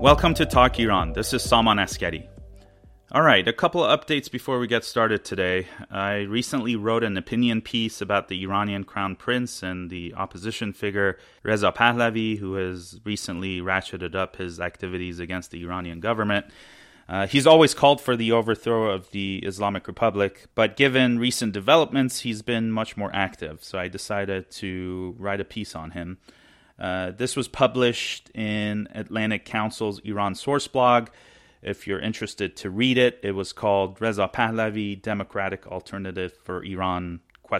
Welcome to Talk Iran. This is Salman Askari. All right, a couple of updates before we get started today. I recently wrote an opinion piece about the Iranian crown prince and the opposition figure Reza Pahlavi, who has recently ratcheted up his activities against the Iranian government. He's always called for the overthrow of the Islamic Republic, but given recent developments, he's been much more active. So I decided to write a piece on him. This was published in Atlantic Council's Iran Source blog. If you're interested to read it, it was called Reza Pahlavi, Democratic Alternative for Iran, ?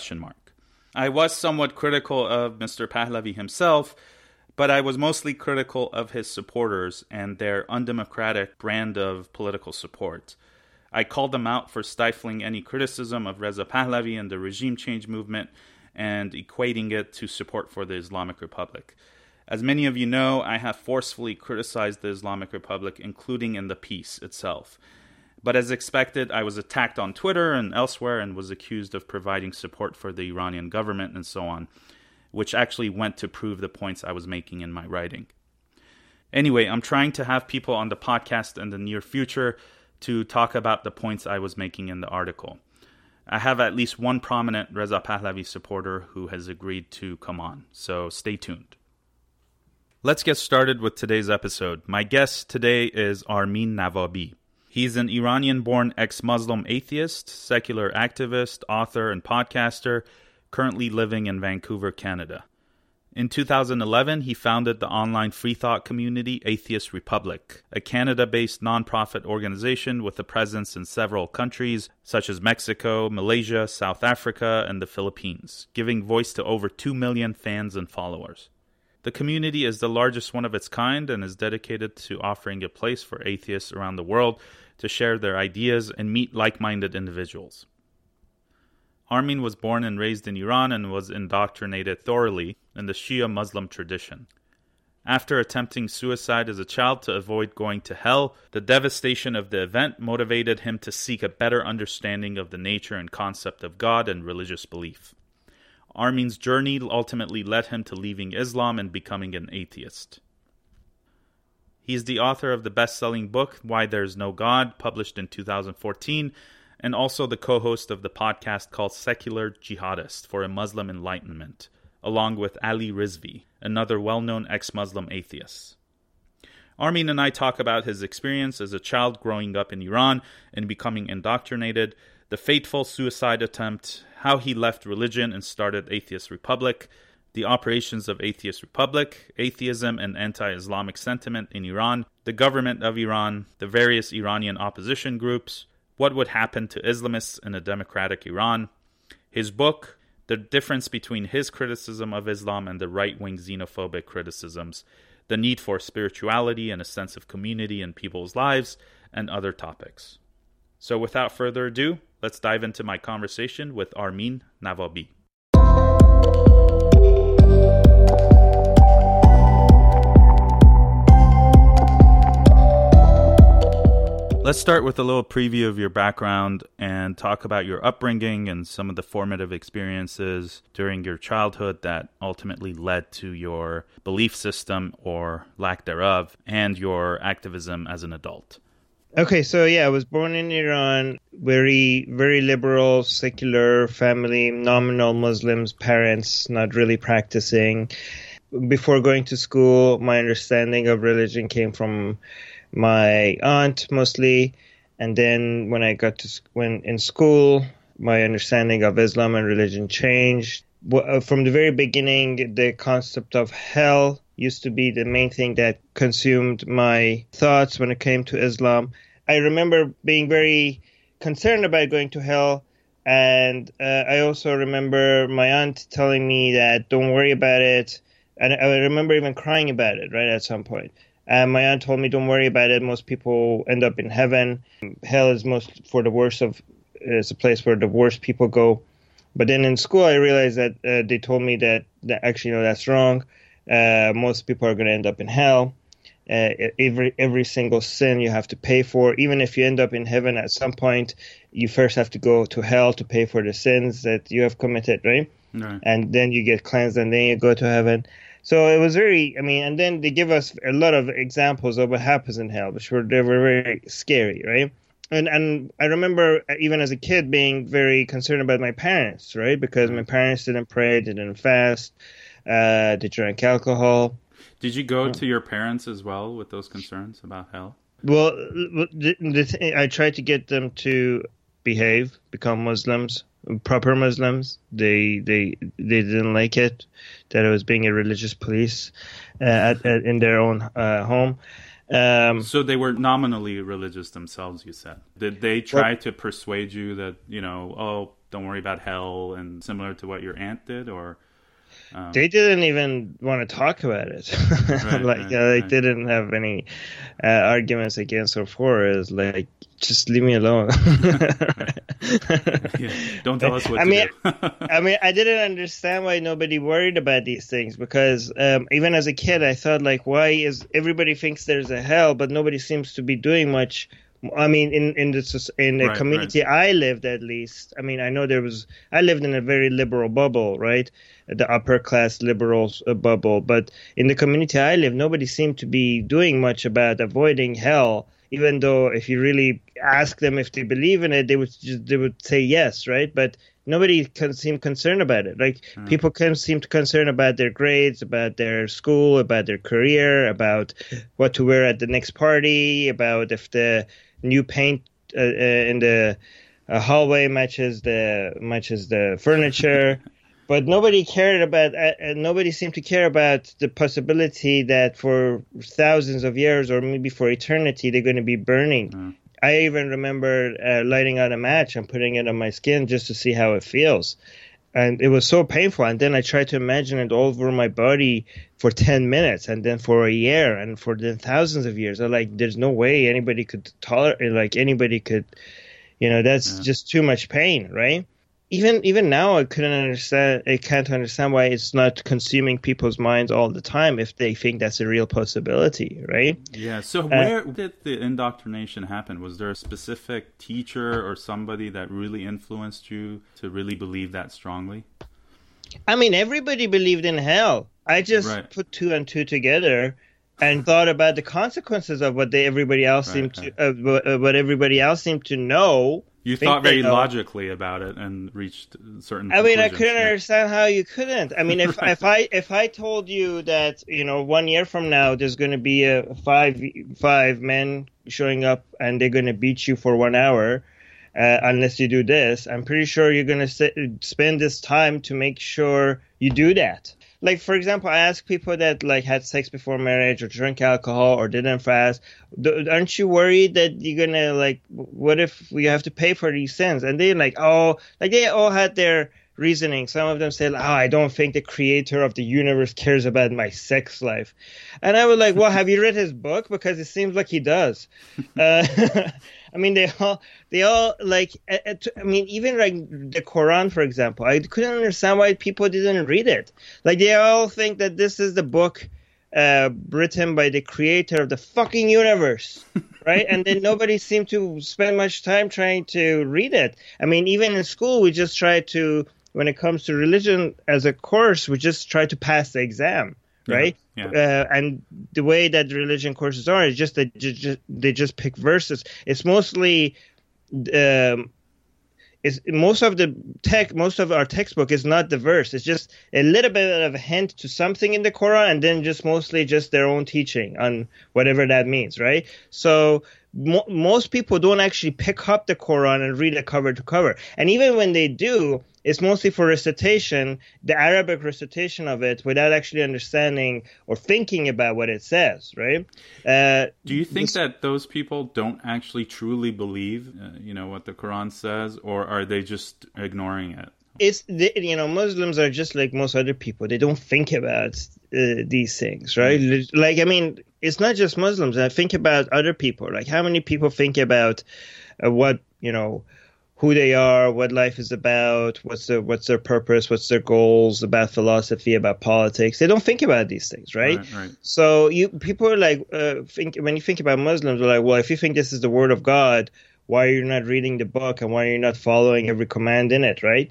I was somewhat critical of Mr. Pahlavi himself, but I was mostly critical of his supporters and their undemocratic brand of political support. I called them out for stifling any criticism of Reza Pahlavi and the regime change movement and equating it to support for the Islamic Republic. As many of you know, I have forcefully criticized the Islamic Republic, including in the piece itself. But as expected, I was attacked on Twitter and elsewhere and was accused of providing support for the Iranian government and so on, which actually went to prove the points I was making in my writing. Anyway, I'm trying to have people on the podcast in the near future to talk about the points I was making in the article. I have at least one prominent Reza Pahlavi supporter who has agreed to come on, so stay tuned. Let's get started with today's episode. My guest today is Armin Navabi. He's an Iranian-born ex-Muslim atheist, secular activist, author, and podcaster, currently living in Vancouver, Canada. In 2011, he founded the online freethought community Atheist Republic, a Canada-based nonprofit organization with a presence in several countries such as Mexico, Malaysia, South Africa, and the Philippines, giving voice to over 2 million fans and followers. The community is the largest one of its kind and is dedicated to offering a place for atheists around the world to share their ideas and meet like-minded individuals. Armin was born and raised in Iran and was indoctrinated thoroughly in the Shia Muslim tradition. After attempting suicide as a child to avoid going to hell, the devastation of the event motivated him to seek a better understanding of the nature and concept of God and religious belief. Armin's journey ultimately led him to leaving Islam and becoming an atheist. He is the author of the best-selling book, Why There's No God, published in 2014, and also the co-host of the podcast called Secular Jihadist for a Muslim Enlightenment, along with Ali Rizvi, another well-known ex-Muslim atheist. Armin and I talk about his experience as a child growing up in Iran and becoming indoctrinated, the fateful suicide attempt, how he left religion and started Atheist Republic, the operations of Atheist Republic, atheism and anti-Islamic sentiment in Iran, the government of Iran, the various Iranian opposition groups, what would happen to Islamists in a democratic Iran, his book, the difference between his criticism of Islam and the right-wing xenophobic criticisms, the need for spirituality and a sense of community in people's lives, and other topics. So without further ado, let's dive into my conversation with Armin Navabi. Let's start with a little preview of your background and talk about your upbringing and some of the formative experiences during your childhood that ultimately led to your belief system or lack thereof and your activism as an adult. Okay, so I was born in Iran, very, very liberal, secular family, nominal Muslims, parents not really practicing. Before going to school, my understanding of religion came from my aunt mostly, and then when when in school, my understanding of Islam and religion changed. From the very beginning, the concept of hell used to be the main thing that consumed my thoughts when it came to Islam. I remember being very concerned about going to hell, and I also remember my aunt telling me that don't worry about it, and I remember even crying about it right at some point. And my aunt told me don't worry about it, most people end up in heaven. Hell is it's a place where the worst people go. But then in school I realized that they told me that actually no, that's wrong. Most people are going to end up in hell. Every single sin you have to pay for. Even if you end up in heaven at some point, you first have to go to hell to pay for the sins that you have committed, right? And then you get cleansed and then you go to heaven. So it was very, I mean, and then they give us a lot of examples of what happens in hell, they were very scary, right? And I remember even as a kid being very concerned about my parents, right? Because my parents didn't pray, they didn't fast, they drank alcohol. Did you go to your parents as well with those concerns about hell? Well, I tried to get them to behave, become Muslims, proper Muslims. They didn't like it, that I was being a religious police in their own home. So they were nominally religious themselves, you said. Did they try to persuade you that, oh, don't worry about hell, and similar to what your aunt did, or... They didn't even want to talk about it. They didn't have any arguments against or for it. Like, just leave me alone. Don't tell us what to do. I didn't understand why nobody worried about these things, because even as a kid, I thought, like, why is everybody thinks there's a hell, but nobody seems to be doing much. I mean, in the community I lived, at least. I mean, I lived in a very liberal bubble, right? The upper class liberals bubble. But in the community I live, nobody seemed to be doing much about avoiding hell. Even though if you really ask them if they believe in it, they would say yes, right? But nobody can seem concerned about it. Like, people can seem to concerned about their grades, about their school, about their career, about what to wear at the next party, about if the new paint in the hallway matches the furniture. But nobody cared about. Nobody seemed to care about the possibility that for thousands of years, or maybe for eternity, they're going to be burning. I even remember lighting out a match and putting it on my skin just to see how it feels, and it was so painful. And then I tried to imagine it all over my body for 10 minutes, and then for a year, and for then thousands of years. I'm like, there's no way anybody could tolerate. Like, anybody could, that's just too much pain, right? Even now, I can't understand why it's not consuming people's minds all the time if they think that's a real possibility, right? Yeah. So where did the indoctrination happen? Was there a specific teacher or somebody that really influenced you to really believe that strongly? I mean, everybody believed in hell. I just put two and two together and thought about the consequences of what everybody else seemed to know. You thought very logically about it and reached certain. I mean, I couldn't understand how you couldn't. I mean, if I told you that 1 year from now there's going to be five men showing up and they're going to beat you for 1 hour unless you do this, I'm pretty sure you're going to spend this time to make sure you do that. Like, for example, I ask people that had sex before marriage or drank alcohol or didn't fast, aren't you worried that you're gonna what if we have to pay for these sins? And they're they all had their reasoning. Some of them said, I don't think the creator of the universe cares about my sex life. And I was like, well, have you read his book? Because it seems like he does. I mean, they all I mean, even the Quran, for example, I couldn't understand why people didn't read it. Like, they all think that this is the book written by the creator of the fucking universe, right? And then nobody seemed to spend much time trying to read it. I mean, even in school, we just try to, when it comes to religion as a course, we just try to pass the exam. Right? Yeah. And the way that the religion courses are is just that they just pick verses. It's mostly most of our textbook is not the verse. It's just a little bit of a hint to something in the Quran, and then just mostly just their own teaching on whatever that means, right? So most people don't actually pick up the Quran and read it cover to cover. And even when they do, it's mostly for recitation, the Arabic recitation of it, without actually understanding or thinking about what it says, right? Do you think that those people don't actually truly believe, what the Quran says, or are they just ignoring it? Muslims are just like most other people. They don't think about these things, right? Like, I mean, it's not just Muslims. I think about other people. Like, how many people think about what, who they are, what life is about, what's their purpose, what's their goals, about philosophy, about politics. They don't think about these things, right? Right. So people are like, when you think about Muslims, they're like, well, if you think this is the word of God, why are you not reading the book and why are you not following every command in it, right?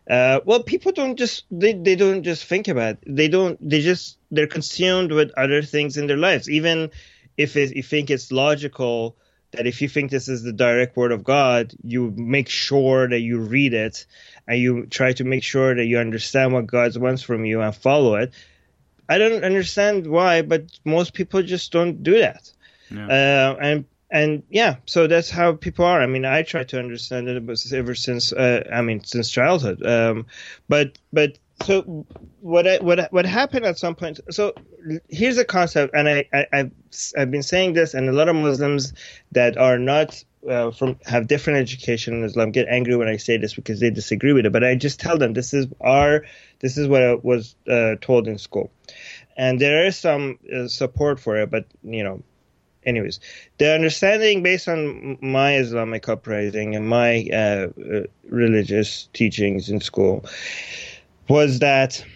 Well, people don't just they don't just think about it. They're consumed with other things in their lives. Even if you think it's logical that if you think this is the direct word of God, you make sure that you read it and you try to make sure that you understand what God wants from you and follow it. I don't understand why, but most people just don't do that. Yeah. And yeah, so that's how people are. I mean, I try to understand it ever since, since childhood. But so what happened at some point? So here's a concept, and I've been saying this, and a lot of Muslims that are not have different education in Islam get angry when I say this because they disagree with it. But I just tell them this is what I was told in school, and there is some support for it, but anyways, the understanding based on my Islamic upbringing and my religious teachings in school was that,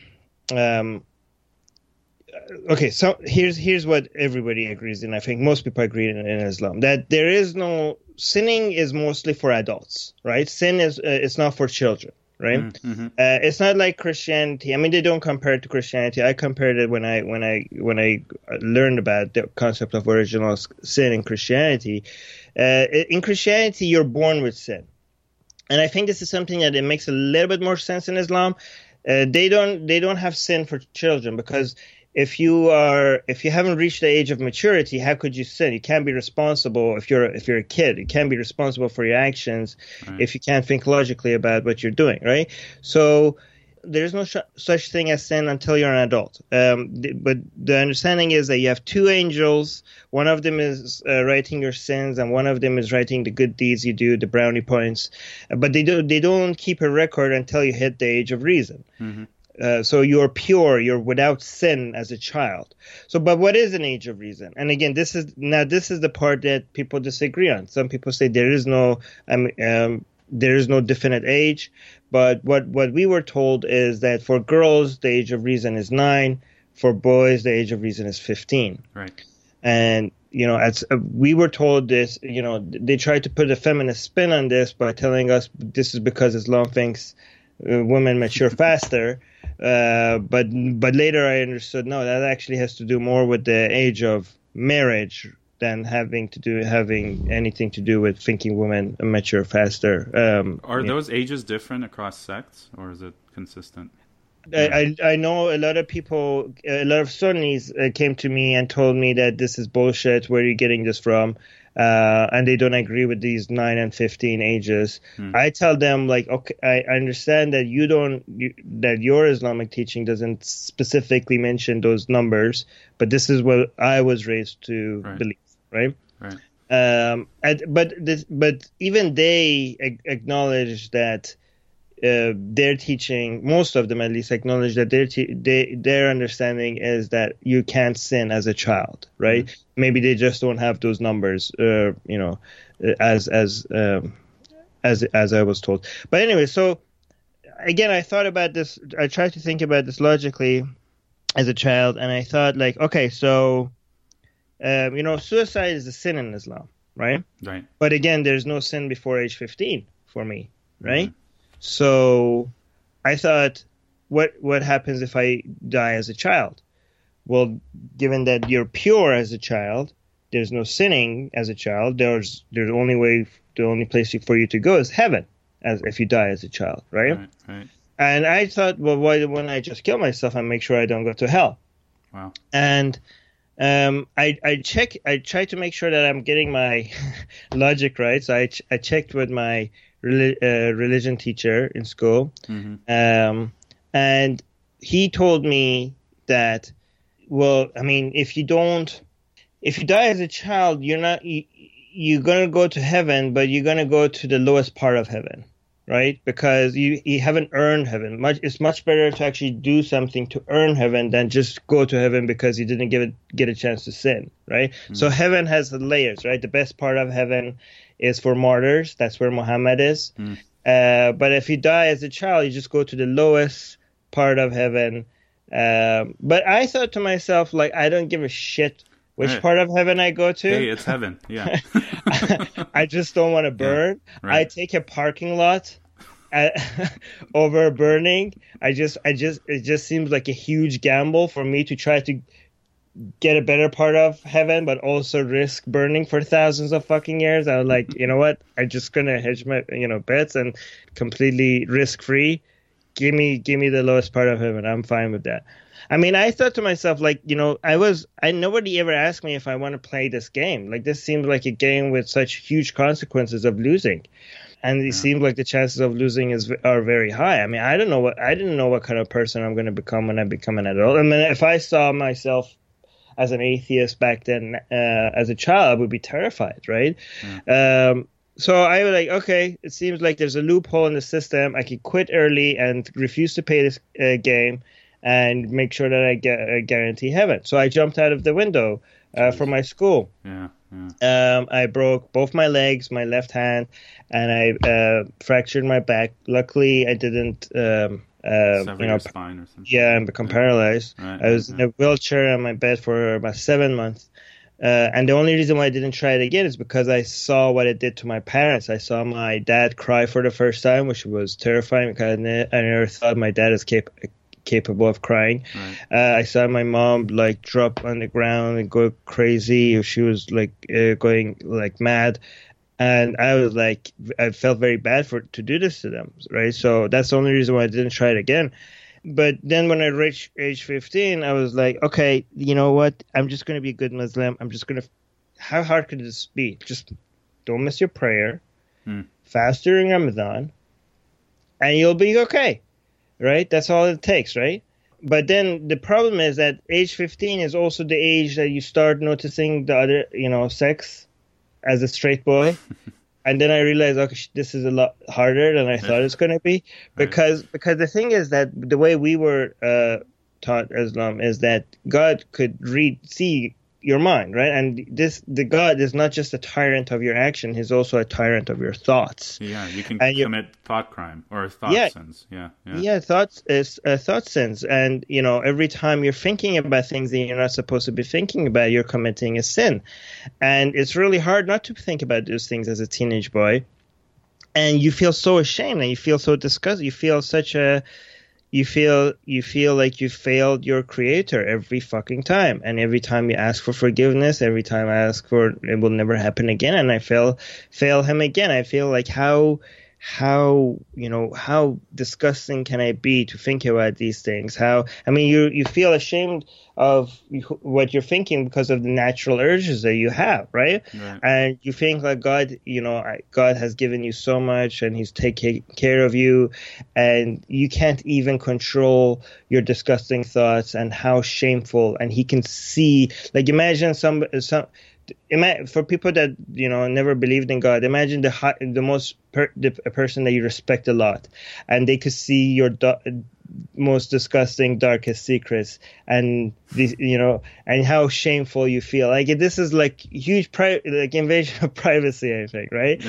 okay, so here's what everybody agrees in. I think most people agree in Islam that there is sinning is mostly for adults, right? Sin is it's not for children. Right? Mm-hmm. It's not like Christianity. I mean, they don't compare it to Christianity. I compared it when I learned about the concept of original sin in Christianity. In Christianity, you're born with sin, and I think this is something that it makes a little bit more sense in Islam. They don't have sin for children because if you haven't reached the age of maturity, how could you sin? You can't be responsible if you're a kid. You can't be responsible for your actions if you can't think logically about what you're doing, right? So there's no such thing as sin until you're an adult. But the understanding is that you have two angels. One of them is writing your sins, and one of them is writing the good deeds you do, the brownie points. But they don't keep a record until you hit the age of reason. Mm-hmm. So you're pure, you're without sin as a child. So, but what is an age of reason? And again, this is the part that people disagree on. Some people say there is no definite age, but what we were told is that for girls the age of reason is 9, for boys the age of reason is 15. Right. And as we were told this, they tried to put a feminist spin on this by telling us this is because Islam thinks women mature faster. But later I understood, no, that actually has to do more with the age of marriage than having anything to do with thinking women mature faster. Are those ages different across sects, or is it consistent? I know a lot of people, a lot of Sunnis came to me and told me that this is bullshit. Where are you getting this from? And they don't agree with these 9 and 15 ages. I tell them, like, okay, I understand that that your Islamic teaching doesn't specifically mention those numbers, but this is what I was raised to believe, right? But even they acknowledge that their teaching, most of them at least, acknowledge that their understanding is that you can't sin as a child, right? Mm-hmm. Maybe they just don't have those numbers, as I was told. But anyway, so again, I thought about this. I tried to think about this logically as a child, and I thought, like, okay, so suicide is a sin in Islam, right? Right. But again, there's no sin before age 15 for me, right? Mm-hmm. So I thought, what happens if I die as a child? Well, given that you're pure as a child, there's no sinning as a child. The only place for you to go is heaven, as if you die as a child, right? Right. And I thought, well, why wouldn't I just kill myself and make sure I don't go to hell? Wow. And I try to make sure that I'm getting my logic right. So I checked with my religion teacher in school, mm-hmm. And he told me that, well, I mean, if you die as a child, you're gonna go to heaven, but you're gonna go to the lowest part of heaven, right? Because you haven't earned heaven. It's much better to actually do something to earn heaven than just go to heaven because you didn't get a chance to sin, right? Mm-hmm. So heaven has the layers, right? The best part of heaven is for martyrs. That's where Muhammad is. Mm. But if you die as a child, you just go to the lowest part of heaven. But I thought to myself, like, I don't give a shit which part of heaven I go to. Hey, it's heaven. Yeah. I just don't want to burn. Yeah. Right. I take a parking lot uh, over burning. It just seems like a huge gamble for me to try to get a better part of heaven, but also risk burning for thousands of fucking years. I was like, you know what? I'm just gonna hedge my, bets and completely risk free. Give me the lowest part of heaven. I'm fine with that. I mean, I thought to myself, like, nobody ever asked me if I want to play this game. Like, this seems like a game with such huge consequences of losing. And it seems like the chances of losing are very high. I mean, I didn't know what kind of person I'm going to become when I become an adult. I mean, if I saw myself as an atheist back then, as a child, I would be terrified, right? So I was like, okay, it seems like there's a loophole in the system. I could quit early and refuse to pay this game and make sure that I guarantee heaven. So I jumped out of the window from my school. I broke both my legs, my left hand, and I fractured my back. Luckily, I didn't sever your spine or something. Yeah, and become paralyzed. Right, I was in a wheelchair on my bed for about 7 months. And the only reason why I didn't try it again is because I saw what it did to my parents. I saw my dad cry for the first time, which was terrifying because I never thought my dad is capable of crying. Right. I saw my mom like drop on the ground and go crazy. She was like going like mad. And I was like, I felt very bad to do this to them, right? So that's the only reason why I didn't try it again. But then when I reached age 15, I was like, okay, you know what? I'm just going to be a good Muslim. I'm just going to, how hard could this be? Just don't miss your prayer, fast during Ramadan, and you'll be okay, right? That's all it takes, right? But then the problem is that age 15 is also the age that you start noticing the other, sex as a straight boy. And then I realized, okay, this is a lot harder than I thought it's going to be, because the thing is that the way we were taught Islam is that God could see your mind, right? And the God is not just a tyrant of your action; He's also a tyrant of your thoughts. Yeah, you can commit thought crime or thought sins. Yeah, thoughts is thought sins, and every time you're thinking about things that you're not supposed to be thinking about, you're committing a sin, and it's really hard not to think about those things as a teenage boy, and you feel so ashamed and you feel so disgusted. You feel like you failed your creator every fucking time. And every time you ask for forgiveness, every time I ask for it will never happen again, and I fail him again. I feel like how disgusting can I be to think about these things? You feel ashamed of what you're thinking because of the natural urges that you have, right? And you think like God has given you so much and He's taking care of you, and you can't even control your disgusting thoughts and how shameful, and He can see. Like, imagine for people that never believed in God, imagine the person that you respect a lot, and they could see your most disgusting, darkest secrets, and and how shameful you feel. Like, this is like huge invasion of privacy, I think, right?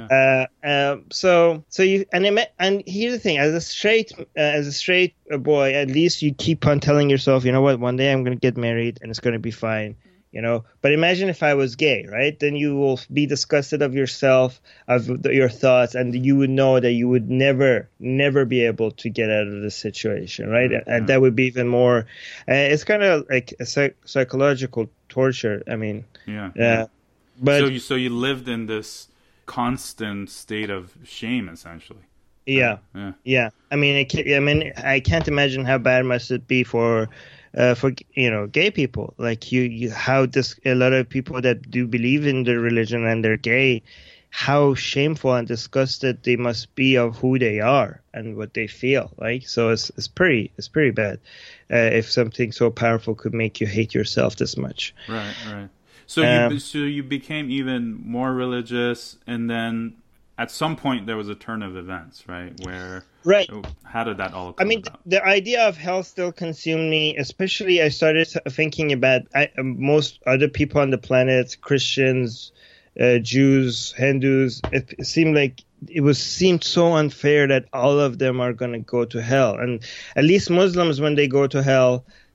So you and here's the thing: as a straight boy, at least you keep on telling yourself, you know what, one day I'm going to get married and it's going to be fine. But imagine if I was gay, right? Then you will be disgusted of yourself, of your thoughts, and you would know that you would never be able to get out of the situation, right? And that would be even more. It's kind of like a psychological torture. I mean, But so you lived in this constant state of shame, essentially. Yeah. I mean, I can't imagine how bad must it be for gay people. Like a lot of people that do believe in the religion and they're gay, how shameful and disgusted they must be of who they are and what they feel. Like, so it's pretty bad if something so powerful could make you hate yourself this much. Right. So you became even more religious, and then at some point there was a turn of events, right? How did that all come about? The idea of hell still consumed me. Especially, I started thinking about most other people on the planet, Christians, Jews, Hindus. It seemed like seemed so unfair that all of them are going to go to hell. And at least Muslims, when they go to hell,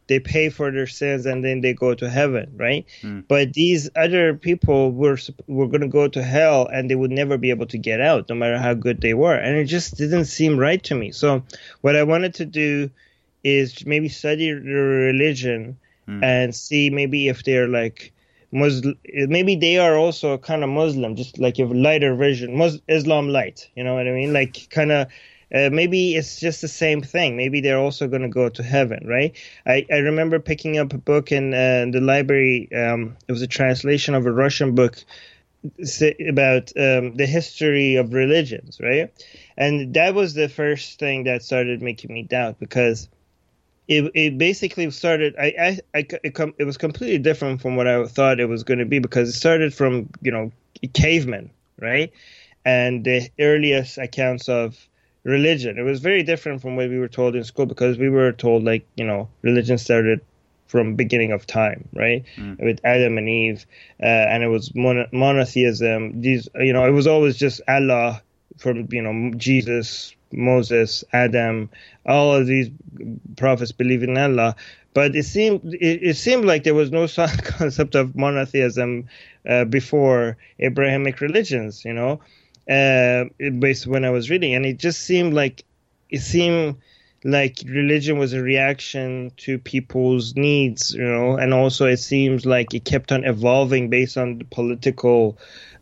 they pay for their sins and then they go to heaven, right? But these other people were going to go to hell and they would never be able to get out, no matter how good they were. And it just didn't seem right to me. So what I wanted to do is maybe study the religion and see maybe if they're like Muslim, maybe they are also kind of Muslim, just like a lighter version, Islam light, you know what I mean? Like kind of. Maybe it's just the same thing. Maybe they're also going to go to heaven, right? I remember picking up a book in the library. It was a translation of a Russian book about the history of religions, right? And that was the first thing that started making me doubt, because it basically started. It was completely different from what I thought it was going to be, because it started from cavemen, right? And the earliest accounts of religion. It was very different from what we were told in school, because we were told religion started from beginning of time, right? With Adam and Eve, and it was monotheism. These, it was always just Allah, from Jesus, Moses, Adam, all of these prophets believe in Allah. But it seemed like there was no concept of monotheism before Abrahamic religions, based when I was reading, and it seemed like religion was a reaction to people's needs, and also it seems like it kept on evolving based on the political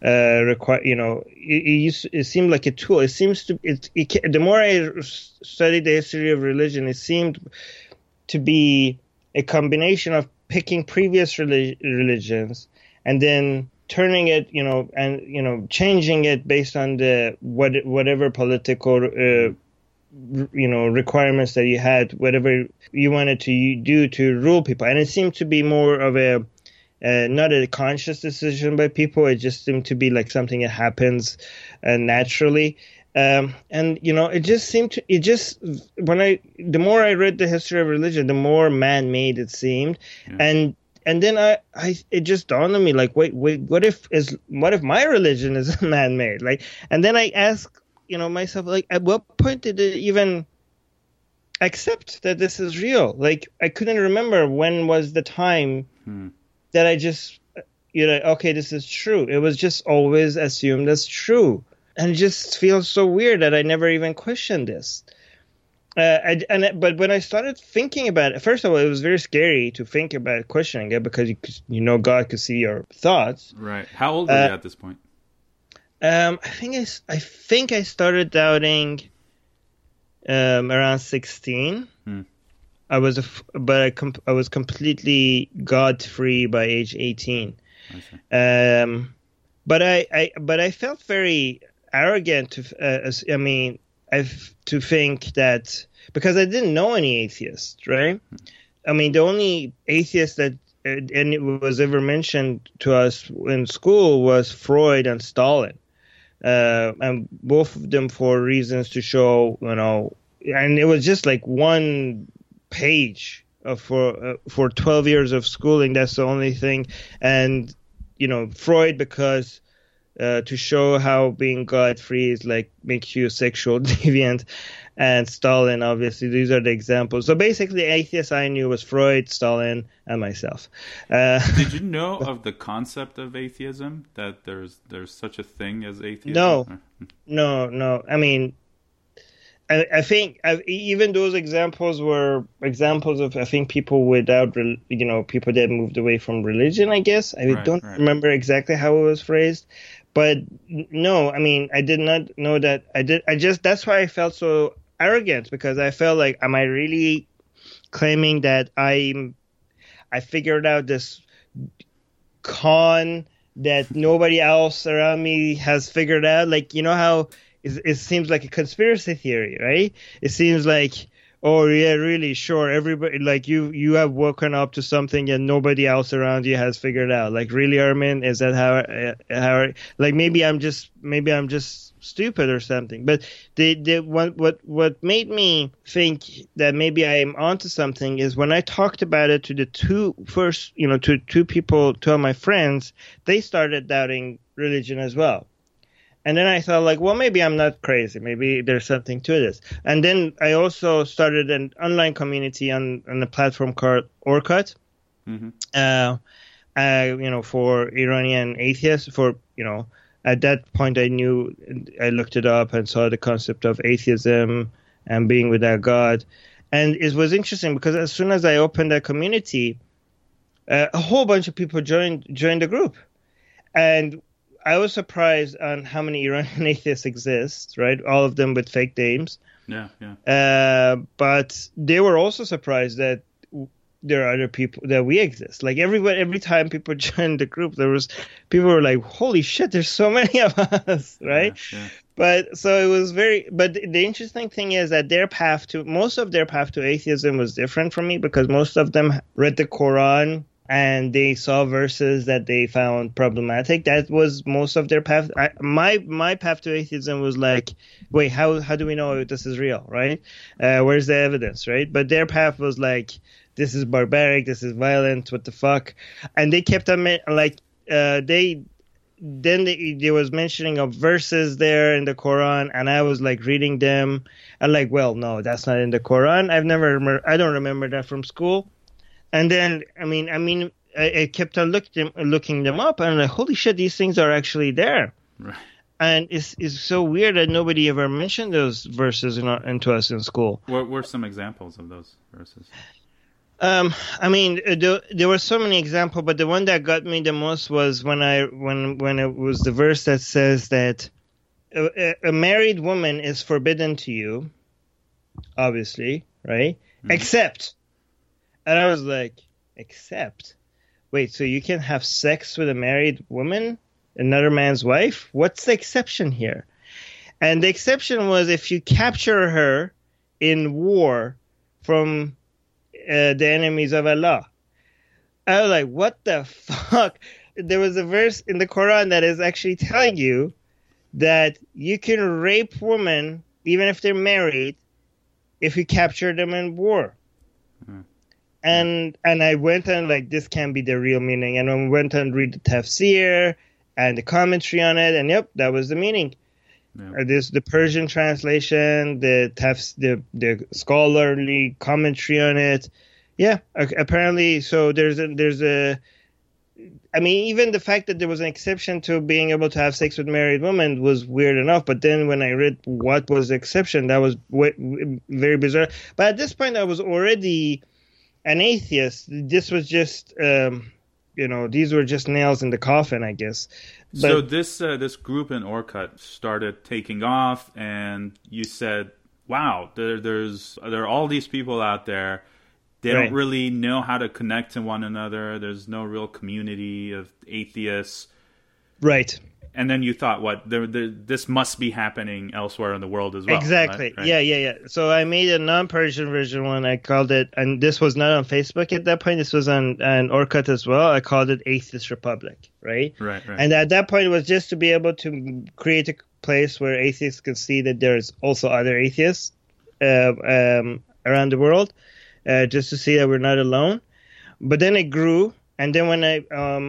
it seemed like a tool. It seems to the more I studied the history of religion, it seemed to be a combination of picking previous religions and then turning it, and changing it based on the whatever political requirements that you had, whatever you wanted to do to rule people. And it seemed to be more of a not a conscious decision by people. It just seemed to be like something that happens naturally. And it just seemed to, the more I read the history of religion, the more man-made it seemed. And then it just dawned on me, like, wait, what if my religion is man-made? Like, and then I asked, myself, like, at what point did it even accept that this is real? Like, I couldn't remember when was the time that I just, okay, this is true. It was just always assumed as true. And it just feels so weird that I never even questioned this. But when I started thinking about it, first of all, it was very scary to think about questioning it, because God could see your thoughts. Right. How old were you at this point? I think I started doubting around 16. I was completely God-free by age 18. But I felt very arrogant to think that, because I didn't know any atheists, right? I mean, the only atheist that and it was ever mentioned to us in school was Freud and Stalin, and both of them for reasons to show, and it was just like one page for 12 years of schooling. That's the only thing. And Freud, because to show how being God-free is like makes you a sexual deviant, and Stalin, obviously, these are the examples. So basically, atheists I knew was Freud, Stalin, and myself. Did you know of the concept of atheism, that there's such a thing as atheism? No. I mean, I think even those examples were examples of, I think, people without, people that moved away from religion, I guess. I don't remember exactly how it was phrased. But no, I mean, I did not know that. That's why I felt so arrogant, because I felt like, am I really claiming that I figured out this con that nobody else around me has figured out? Like, how it seems like a conspiracy theory, right? It seems like, oh yeah, really, sure, everybody, like you have woken up to something and nobody else around you has figured out. Like, really, Armin, is that how like maybe I'm just stupid or something. But what made me think that maybe I am onto something is when I talked about it to the two of my friends, they started doubting religion as well. And then I thought, like, well, maybe I'm not crazy. Maybe there's something to this. And then I also started an online community on a platform called Orkut. Mm-hmm. For Iranian atheists. At that point, I looked it up and saw the concept of atheism and being without God. And it was interesting because as soon as I opened that community, a whole bunch of people joined the group. And I was surprised on how many Iranian atheists exist, right? All of them with fake names. Yeah, yeah. But they were also surprised that there are other people, that we exist. Like every time people joined the group, people were like, holy shit, there's so many of us, right? Yeah, yeah. But so it was but the interesting thing is that most of their path to atheism was different from me, because most of them read the Quran and they saw verses that they found problematic. That was most of their path. My path to atheism was like, wait, how do we know this is real, right? Where's the evidence, right? But their path was like, this is barbaric, this is violent, what the fuck? And they kept on like there was mentioning of verses there in the Quran, and I was like reading them, and like, well, no, that's not in the Quran. I don't remember that from school. And then I kept on looking them up, and I'm like, holy shit, these things are actually there. Right. And it's so weird that nobody ever mentioned those verses into us in school. What were some examples of those verses? There were so many examples, but the one that got me the most was when it was the verse that says that a married woman is forbidden to you, obviously, right? Mm-hmm. Except, and I was like, except? Wait, so you can have sex with a married woman, another man's wife? What's the exception here? And the exception was if you capture her in war from the enemies of Allah. I was like, what the fuck? There was a verse in the Quran that is actually telling you that you can rape women, even if they're married, if you capture them in war. Mm-hmm. And I went and like, this can't be the real meaning. And I went and read the tafsir and the commentary on it, and yep, that was the meaning. Yeah. There's the Persian translation, the scholarly commentary on it. Yeah, apparently. So even the fact that there was an exception to being able to have sex with married women was weird enough. But then when I read what was the exception, that was very bizarre. But at this point, I was already an atheist. This was just, these were just nails in the coffin, I guess. But, so this group in Orkut started taking off, and you said, "Wow, there are all these people out there. They don't really know how to connect to one another. There's no real community of atheists." Right. And then you thought, what? This must be happening elsewhere in the world as well. Exactly. Right? Yeah. So I made a non-Persian version one. I called it, and this was not on Facebook at that point. This was on Orkut as well. I called it Atheist Republic, right? Right. And at that point, it was just to be able to create a place where atheists could see that there's also other atheists around the world, just to see that we're not alone. But then it grew, and then when I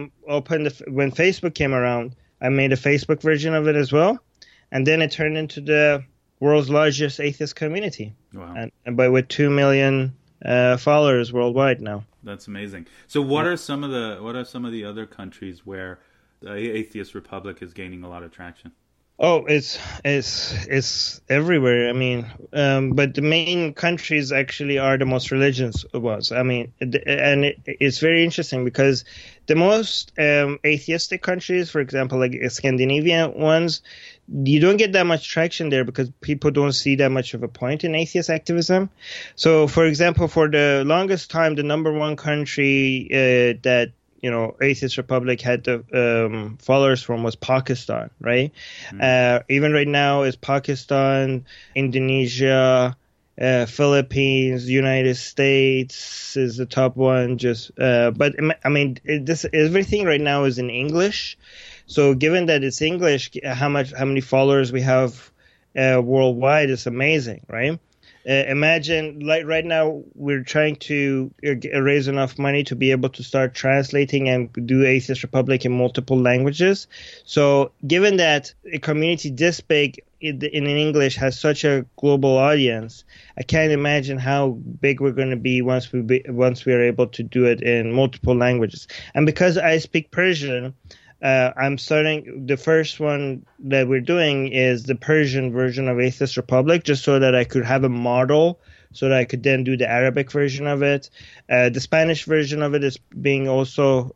when Facebook came around, I made a Facebook version of it as well, and then it turned into the world's largest atheist community. Wow! With 2 million followers worldwide now. That's amazing. So, what are some of the other countries where the Atheist Republic is gaining a lot of traction? Oh, it's everywhere. I mean, but the main countries actually are the most religious ones. I mean, it's very interesting because the most atheistic countries, for example, like Scandinavian ones, you don't get that much traction there because people don't see that much of a point in atheist activism. So, for example, for the longest time, the number one country that Atheist Republic had the followers from was Pakistan, right? Mm. Even right now is Pakistan, Indonesia, Philippines, United States is the top one. But I mean, everything right now is in English. So given that it's English, how many followers we have worldwide is amazing, right? Imagine, like right now, we're trying to raise enough money to be able to start translating and do Atheist Republic in multiple languages. So, given that a community this big in English has such a global audience, I can't imagine how big we're going to be once we are able to do it in multiple languages. And because I speak Persian, I'm starting. The first one that we're doing is the Persian version of Atheist Republic, just so that I could have a model, so that I could then do the Arabic version of it. The Spanish version of it is being also,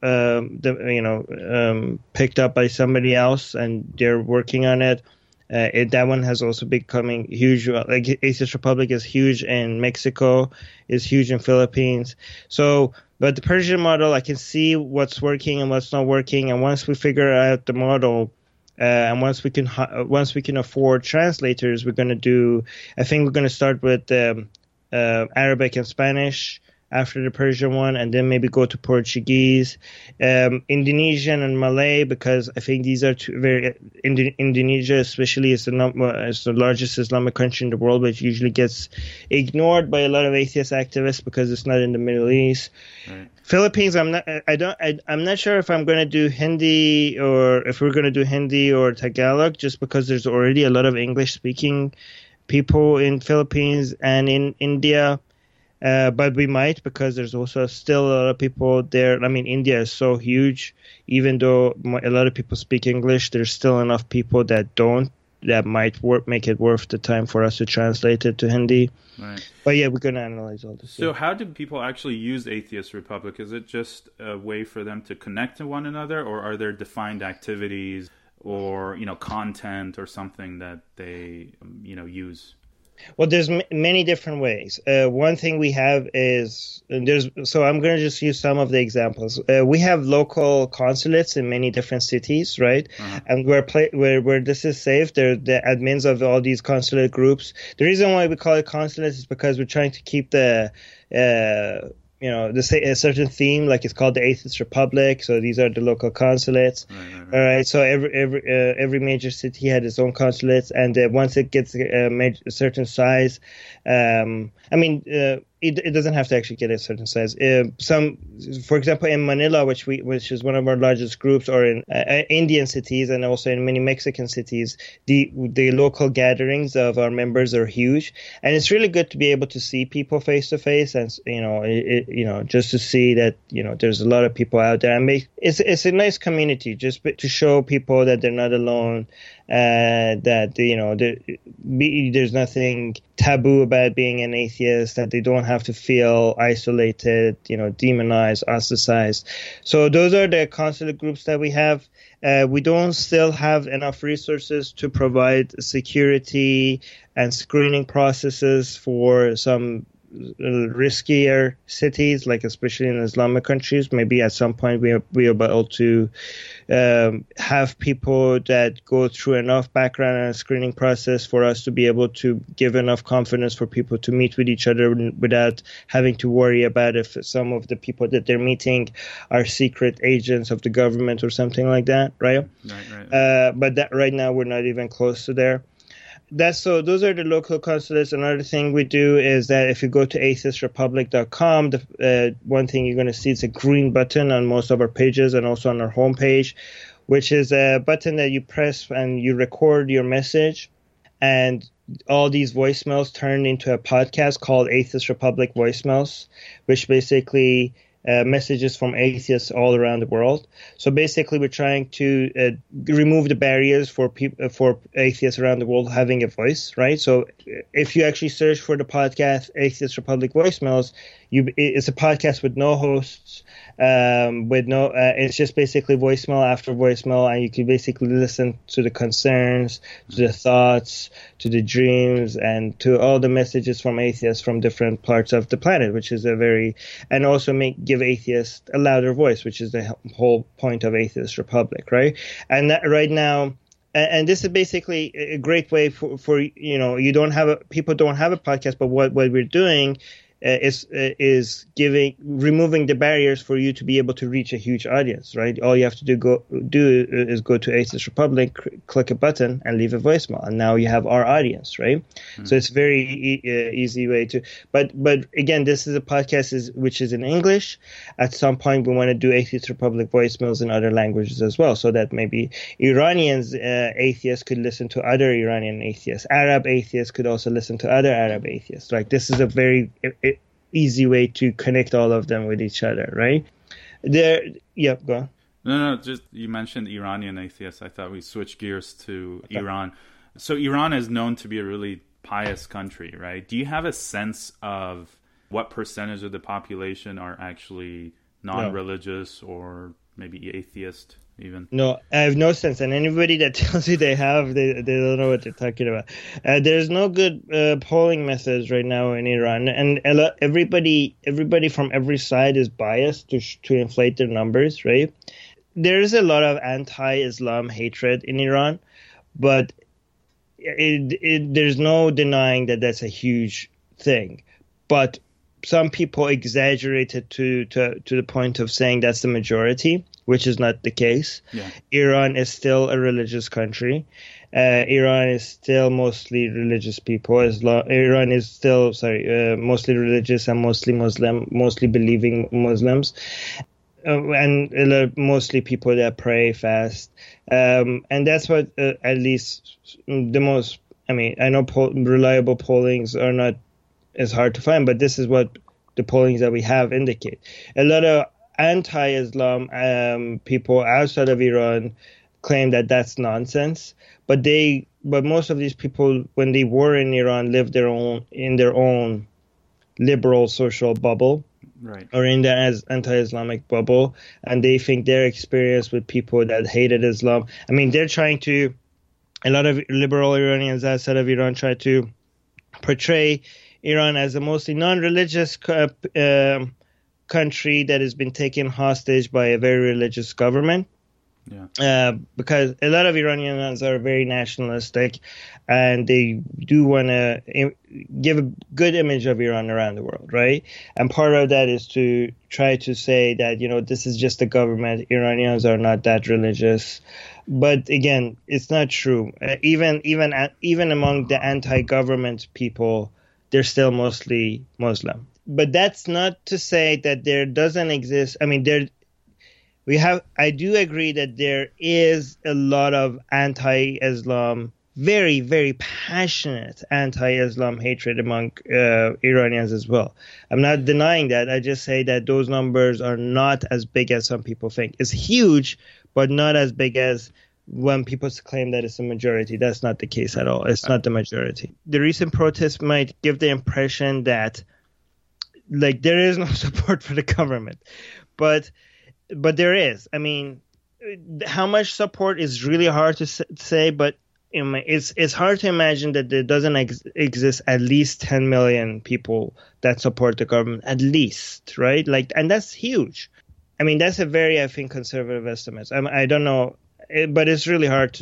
picked up by somebody else, and they're working on it. That one has also becoming huge. Like Atheist Republic is huge in Mexico, is huge in Philippines. So. But the Persian model, I can see what's working and what's not working. And once we figure out the model, and once we can afford translators, we're going to do. I think we're going to start with Arabic and Spanish after the Persian one, and then maybe go to Portuguese, Indonesian and Malay, because I think these are two very. Indonesia, especially, is the largest Islamic country in the world, which usually gets ignored by a lot of atheist activists because it's not in the Middle East. Right. Philippines, I'm not sure if I'm going to do Hindi or if we're going to do Hindi or Tagalog, just because there's already a lot of English-speaking people in Philippines and in India. But we might, because there's also still a lot of people there. I mean, India is so huge. Even though a lot of people speak English, there's still enough people that don't. That might make it worth the time for us to translate it to Hindi. Right. But yeah, we're going to analyze all this. So how do people actually use Atheist Republic? Is it just a way for them to connect to one another, or are there defined activities or, content or something that they, use? Well, there's many different ways. One thing we have is so I'm going to just use some of the examples. We have local consulates in many different cities, right? Uh-huh. And where this is safe, they're the admins of all these consulate groups. The reason why we call it consulates is because we're trying to keep a certain theme, like it's called the Atheist Republic. So these are the local consulates. Right. All right. So every major city had its own consulates, and once it gets a certain size, it doesn't have to actually get a certain size. For example, in Manila, which is one of our largest groups, or in Indian cities, and also in many Mexican cities, the local gatherings of our members are huge, and it's really good to be able to see people face to face, and just to see that there's a lot of people out there, and it's a nice community, just to show people that they're not alone. That there's nothing taboo about being an atheist, that they don't have to feel isolated, demonized, ostracized. So those are the consulate groups that we have. We don't still have enough resources to provide security and screening processes for some riskier cities, like especially in Islamic countries. Maybe at some point we are able to have people that go through enough background and screening process for us to be able to give enough confidence for people to meet with each other without having to worry about if some of the people that they're meeting are secret agents of the government or something like that, right? Right. But that right now we're not even close to there. Those are the local consulates. Another thing we do is that if you go to atheistrepublic.com, the one thing you're going to see is a green button on most of our pages and also on our homepage, which is a button that you press and you record your message, and all these voicemails turn into a podcast called Atheist Republic Voicemails, which basically messages from atheists all around the world. So basically, we're trying to remove the barriers for atheists around the world having a voice, right? So if you actually search for the podcast Atheist Republic Voicemails, it's a podcast with no hosts, it's just basically voicemail after voicemail, and you can basically listen to the concerns, to the thoughts, to the dreams, and to all the messages from atheists from different parts of the planet, which is and also give atheists a louder voice, which is the whole point of Atheist Republic, right? And that right now, and this is basically a great way for people don't have a podcast, but what we're doing is removing the barriers for you to be able to reach a huge audience, right? All you have to do is go to Atheist Republic, click a button, and leave a voicemail, and now you have our audience, right? So it's very easy way to. But again, this is a podcast which is in English. At some point, we want to do Atheist Republic voicemails in other languages as well, so that maybe Iranians atheists could listen to other Iranian atheists. Arab atheists could also listen to other Arab atheists. Like, this is a very easy way to connect all of them with each other, right? Yeah, go on. No, just you mentioned Iranian atheists. I thought we switch gears to Iran. So Iran is known to be a really pious country, right? Do you have a sense of what percentage of the population are actually non-religious or maybe atheist even? No, I have no sense. And anybody that tells you they have, they don't know what they're talking about. There's no good polling methods right now in Iran. And everybody from every side is biased to inflate their numbers, right? There is a lot of anti-Islam hatred in Iran, but there's no denying that that's a huge thing. But some people exaggerate it to the point of saying that's the majority, which is not the case. Yeah. Iran is still a religious country. Iran is still mostly religious people. Iran is still, mostly religious and mostly Muslim, mostly believing Muslims. And mostly people that pray, fast. And that's what, at least the most, I mean, I know reliable pollings are not as hard to find, but this is what the pollings that we have indicate. A lot of anti-Islam people outside of Iran claim that that's nonsense, but most of these people, when they were in Iran, lived in their own liberal social bubble, right, or in the anti-Islamic bubble, and they think their experience with people that hated Islam. I mean, a lot of liberal Iranians outside of Iran try to portray Iran as a mostly non-religious country that has been taken hostage by a very religious government. Yeah. Because a lot of Iranians are very nationalistic, and they do want to give a good image of Iran around the world, right? And part of that is to try to say that, this is just the government. Iranians are not that religious. But again, it's not true. Even among the anti-government people, they're still mostly Muslim. But that's not to say that there doesn't exist. I mean, I do agree that there is a lot of anti-Islam, very, very passionate anti-Islam hatred among Iranians as well. I'm not denying that. I just say that those numbers are not as big as some people think. It's huge, but not as big as when people claim that it's a majority. That's not the case at all. It's not the majority. The recent protests might give the impression that, there is no support for the government. But there is. I mean, how much support is really hard to say, but it's hard to imagine that there doesn't exist at least 10 million people that support the government, at least, right? And that's huge. I mean, that's a very, I think, conservative estimate. I don't know, but it's really hard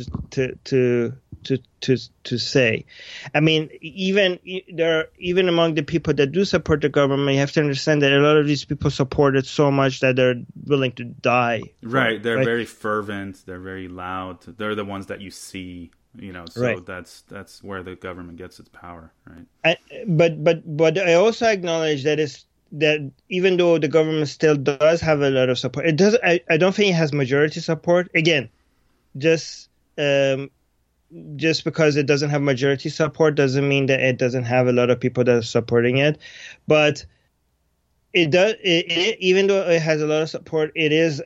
to say. I mean, even among the people that do support the government, you have to understand that a lot of these people support it so much that they're willing to die. Right. They're very fervent. They're very loud. They're the ones that you see. So right. That's where the government gets its power, right? But I also acknowledge that even though the government still does have a lot of support, it does. I don't think it has majority support. Again, just because it doesn't have majority support doesn't mean that it doesn't have a lot of people that are supporting it. But it does. Even though it has a lot of support, it is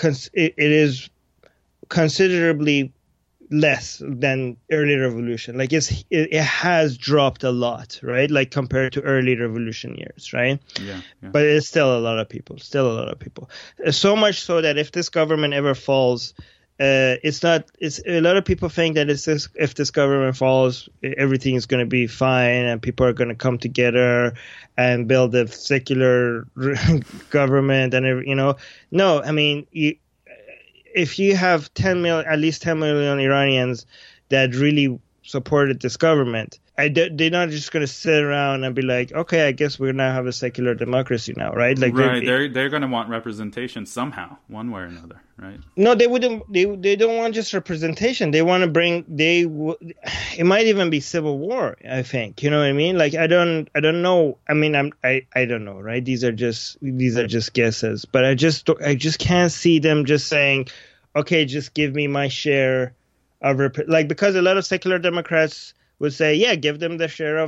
considerably less than early revolution. It has dropped a lot, right? Compared to early revolution years, right? Yeah. But it's still a lot of people. So much so that if this government ever falls, it's a lot of people think that if this government falls, everything is going to be fine and people are going to come together and build a secular government and no. I mean, if you have at least 10 million Iranians that really supported this government, they're not just going to sit around and be like, okay, I guess we're now have a secular democracy now, right? Like, right, they're going to want representation somehow, one way or another, right? No, they wouldn't. They don't want just representation. They want to bring. It might even be civil war. I think. You know what I mean? Like, I don't know. I mean, I don't know, right? These are just guesses. But I just can't see them just saying, okay, just give me my share of because a lot of secular Democrats would say, yeah, give them their share.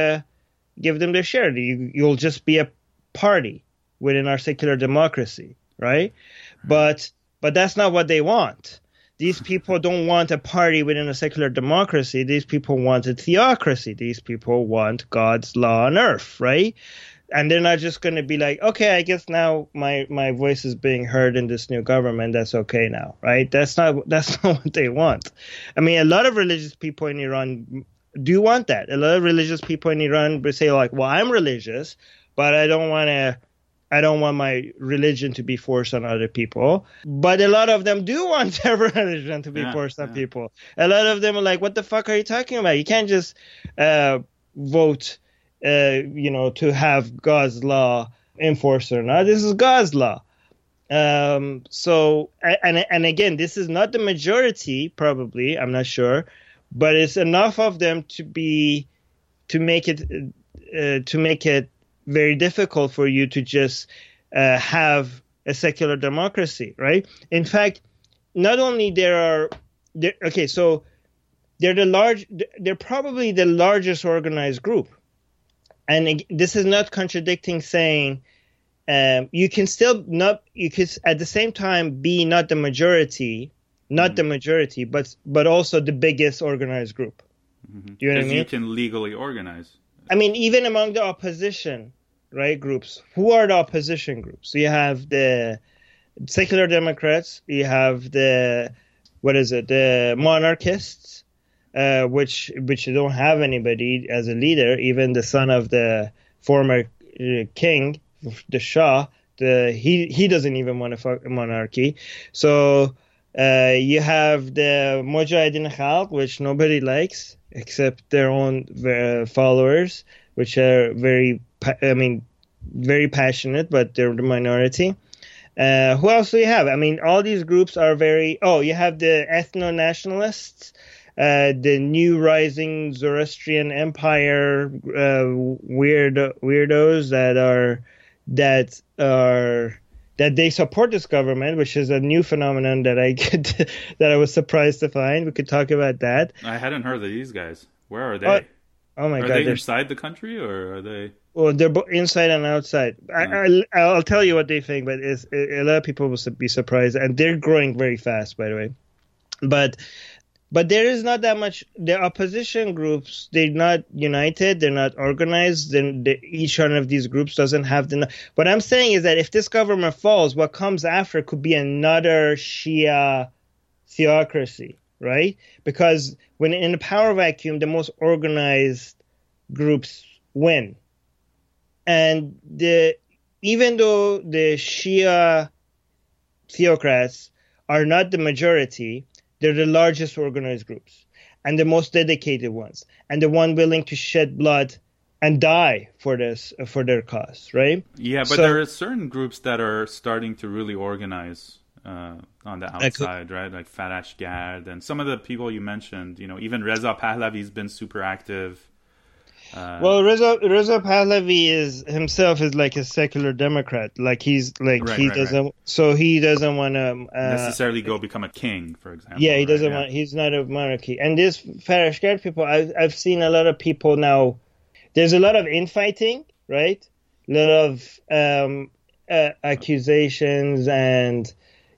You'll just be a party within our secular democracy, right? But that's not what they want. These people don't want a party within a secular democracy. These people want a theocracy. These people want God's law on earth, right? And they're not just going to be like, okay, I guess now my voice is being heard in this new government. That's okay now, right? That's not what they want. I mean, a lot of religious people in Iran do want that. A lot of religious people in Iran would say like, well, I'm religious, but I don't want my religion to be forced on other people. But a lot of them do want their religion to be forced on people. A lot of them are like, what the fuck are you talking about? You can't just vote, to have God's law enforced or not. This is God's law. So again, this is not the majority, probably, I'm not sure, but it's enough of them to make it very difficult for you to just have a secular democracy, right? In fact, not only they're probably the largest organized group, and this is not contradicting saying you can at the same time be not the majority, but also the biggest organized group. Mm-hmm. Do you know what I mean? You can legally organize. I mean, even among the opposition, right, groups, who are the opposition groups? So you have the secular Democrats, you have the monarchists, which don't have anybody as a leader. Even the son of the former king, the Shah, he doesn't even want a monarchy. So you have the Mujahideen Khalq, which nobody likes except their own followers, which are very passionate, but they're the minority. Who else do you have? I mean, all these groups are you have the ethno-nationalists, the new rising Zoroastrian Empire weirdos that they support this government, which is a new phenomenon that I was surprised to find. We could talk about that. I hadn't heard of these guys. Where are they? Oh my God! Are they inside the country or are they? Well, they're both inside and outside. I'll tell you what they think, but a lot of people will be surprised, and they're growing very fast, by the way. But there is not that much. The opposition groups, they're not united. They're not organized. Then each one of these groups doesn't have the. What I'm saying is that if this government falls, what comes after could be another Shia theocracy, right? Because when in a power vacuum, the most organized groups win. And even though the Shia theocrats are not the majority, they're the largest organized groups and the most dedicated ones and the one willing to shed blood and die for their cause, right? Yeah, but there are certain groups that are starting to really organize on the outside, right? Like Farash Gard and some of the people you mentioned, even Reza Pahlavi's been super active. Well, Reza Pahlavi himself is like a secular Democrat. Like he doesn't want to necessarily go become a king, for example. Yeah, he doesn't want. He's not a monarchy. And this Farash Gard people, I've seen a lot of people now. There's a lot of infighting, right? A lot of accusations, and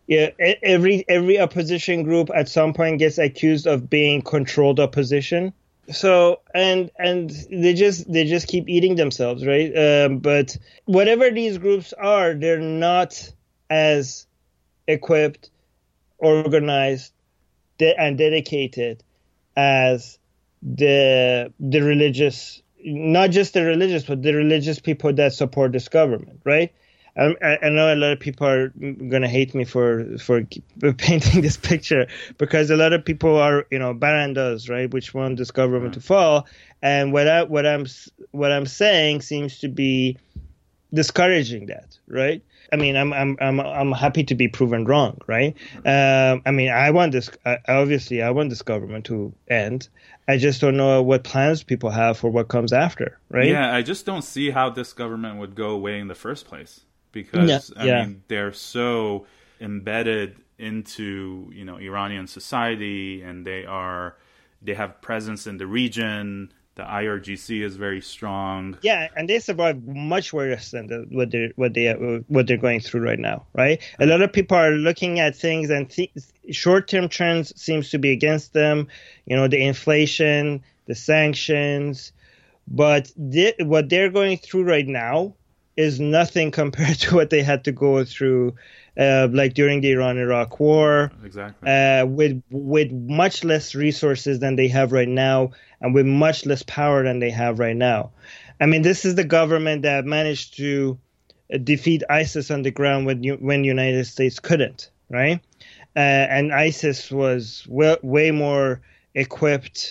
every opposition group at some point gets accused of being controlled opposition. So and they just keep eating themselves, right? But whatever these groups are, they're not as equipped, organized, and dedicated as the religious, not just the religious, but the religious people that support this government, right? I know a lot of people are going to hate me for painting this picture, because a lot of people are, barandas, right, which want this government to fall. And what I'm saying seems to be discouraging that, right? I mean, I'm happy to be proven wrong, right? I mean, I want this government to end. I just don't know what plans people have for what comes after, right? Yeah, I just don't see how this government would go away in the first place, because I mean, they're so embedded into, Iranian society, and they have presence in the region. The IRGC is very strong. Yeah, and they survive much worse than what they're going through right now, right? A lot of people are looking at things, and short-term trends seems to be against them. The inflation, the sanctions, but what they're going through right now is nothing compared to what they had to go through, like during the Iran-Iraq War. Exactly. With much less resources than they have right now, and with much less power than they have right now. I mean, this is the government that managed to defeat ISIS on the ground when United States couldn't, right? And ISIS was way more equipped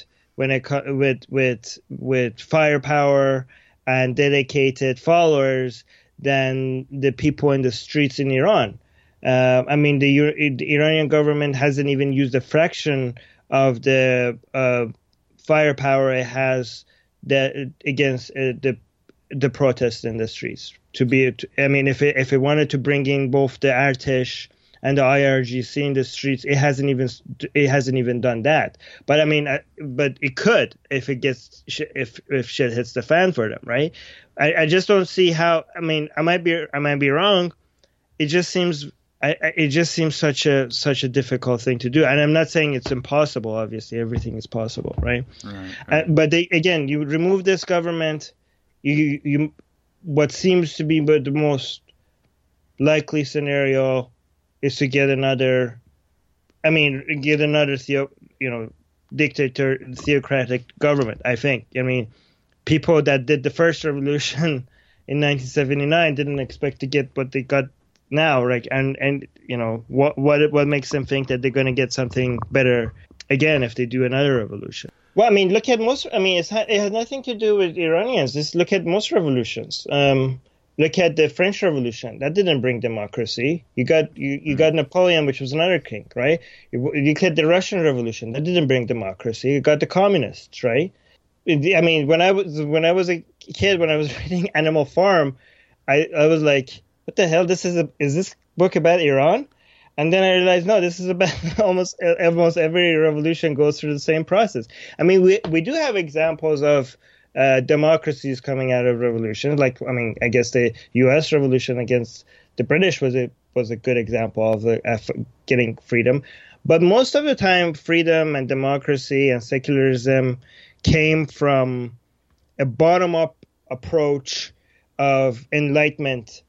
with firepower and dedicated followers than the people in the streets in Iran. I mean, the Iranian government hasn't even used a fraction of the firepower it has against the protests in the streets. I mean, if it wanted to bring in both the Artesh and the IRGC in the streets, it hasn't even done that. But I mean, but it could if shit hits the fan for them, right? I just don't see how. I mean, I might be wrong. It just seems such a difficult thing to do, and I'm not saying it's impossible. Obviously, everything is possible, right? Right. But you remove this government, you what seems to be the most likely scenario is to get another theocratic government. I think. I mean, people that did the first revolution in 1979 didn't expect to get what they got now, right? And what makes them think that they're going to get something better again if they do another revolution? Well, I mean, look at it has nothing to do with Iranians. Just look at most revolutions. Look at the French Revolution. That didn't bring democracy. You got Napoleon, which was another king, right? You look at the Russian Revolution. That didn't bring democracy. You got the communists, right? I mean, when I was a kid, when I was reading Animal Farm, I was like, what the hell? Is this book about Iran? And then I realized, no, this is about almost every revolution goes through the same process. I mean, we do have examples of democracies coming out of revolutions. Like, I mean, I guess the U.S. revolution against the British was a good example of getting freedom. But most of the time, freedom and democracy and secularism came from a bottom-up approach of enlightenment,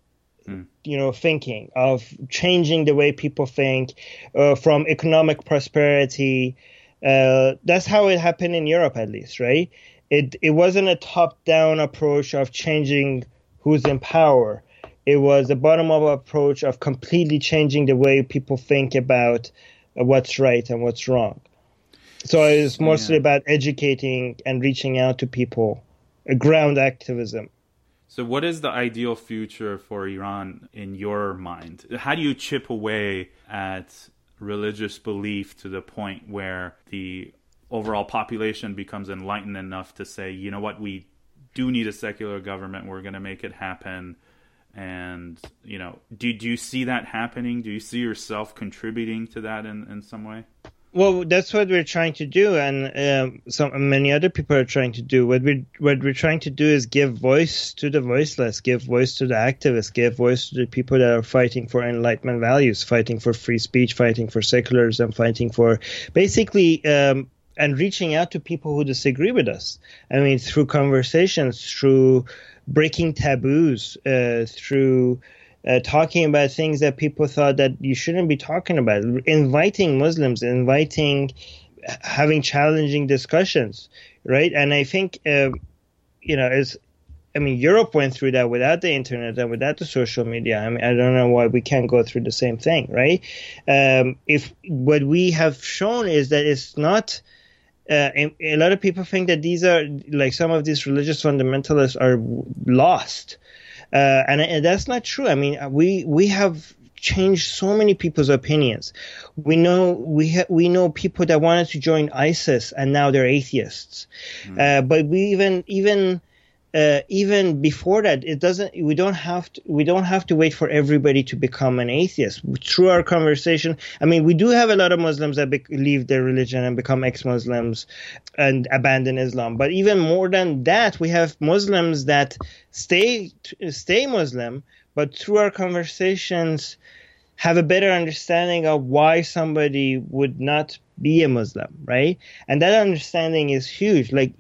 thinking, of changing the way people think, from economic prosperity. That's how it happened in Europe, at least, right? It wasn't a top-down approach of changing who's in power. It was a bottom-up approach of completely changing the way people think about what's right and what's wrong. So it's mostly about educating and reaching out to people, ground activism. So what is the ideal future for Iran in your mind? How do you chip away at religious belief to the point where the overall population becomes enlightened enough to say, you know what, we do need a secular government, we're going to make it happen? And, do you see that happening? Do you see yourself contributing to that in some way? Well, that's what we're trying to do, and many other people are trying to do. What we're trying to do is give voice to the voiceless, give voice to the activists, give voice to the people that are fighting for enlightenment values, fighting for free speech, fighting for secularism, fighting for basically and reaching out to people who disagree with us. I mean, through conversations, through breaking taboos, through talking about things that people thought that you shouldn't be talking about, inviting Muslims, having challenging discussions, right? And I think, I mean, Europe went through that without the internet and without the social media. I mean, I don't know why we can't go through the same thing, right? If what we have shown is that it's not. A lot of people think that these are like some of these religious fundamentalists are lost, and that's not true. I mean, we have changed so many people's opinions. We know people that wanted to join ISIS and now they're atheists. But we even before that, we don't have to wait for everybody to become an atheist. Through our conversation, I mean, we do have a lot of Muslims that leave their religion and become ex-Muslims and abandon Islam. But even more than that, we have Muslims that stay Muslim, but through our conversations have a better understanding of why somebody would not be a Muslim, right? And that understanding is huge. Like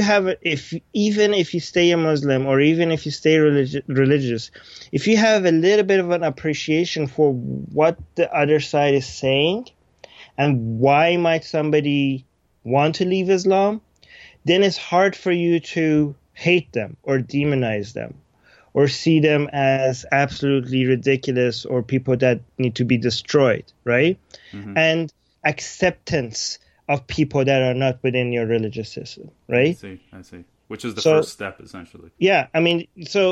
even if you stay a Muslim or even if you stay religious, if you have a little bit of an appreciation for what the other side is saying and why might somebody want to leave Islam, then it's hard for you to hate them or demonize them or see them as absolutely ridiculous or people that need to be destroyed, right? Mm-hmm. And acceptance of people that are not within your religious system, right? I see. Which is the first step, essentially. Yeah, I mean,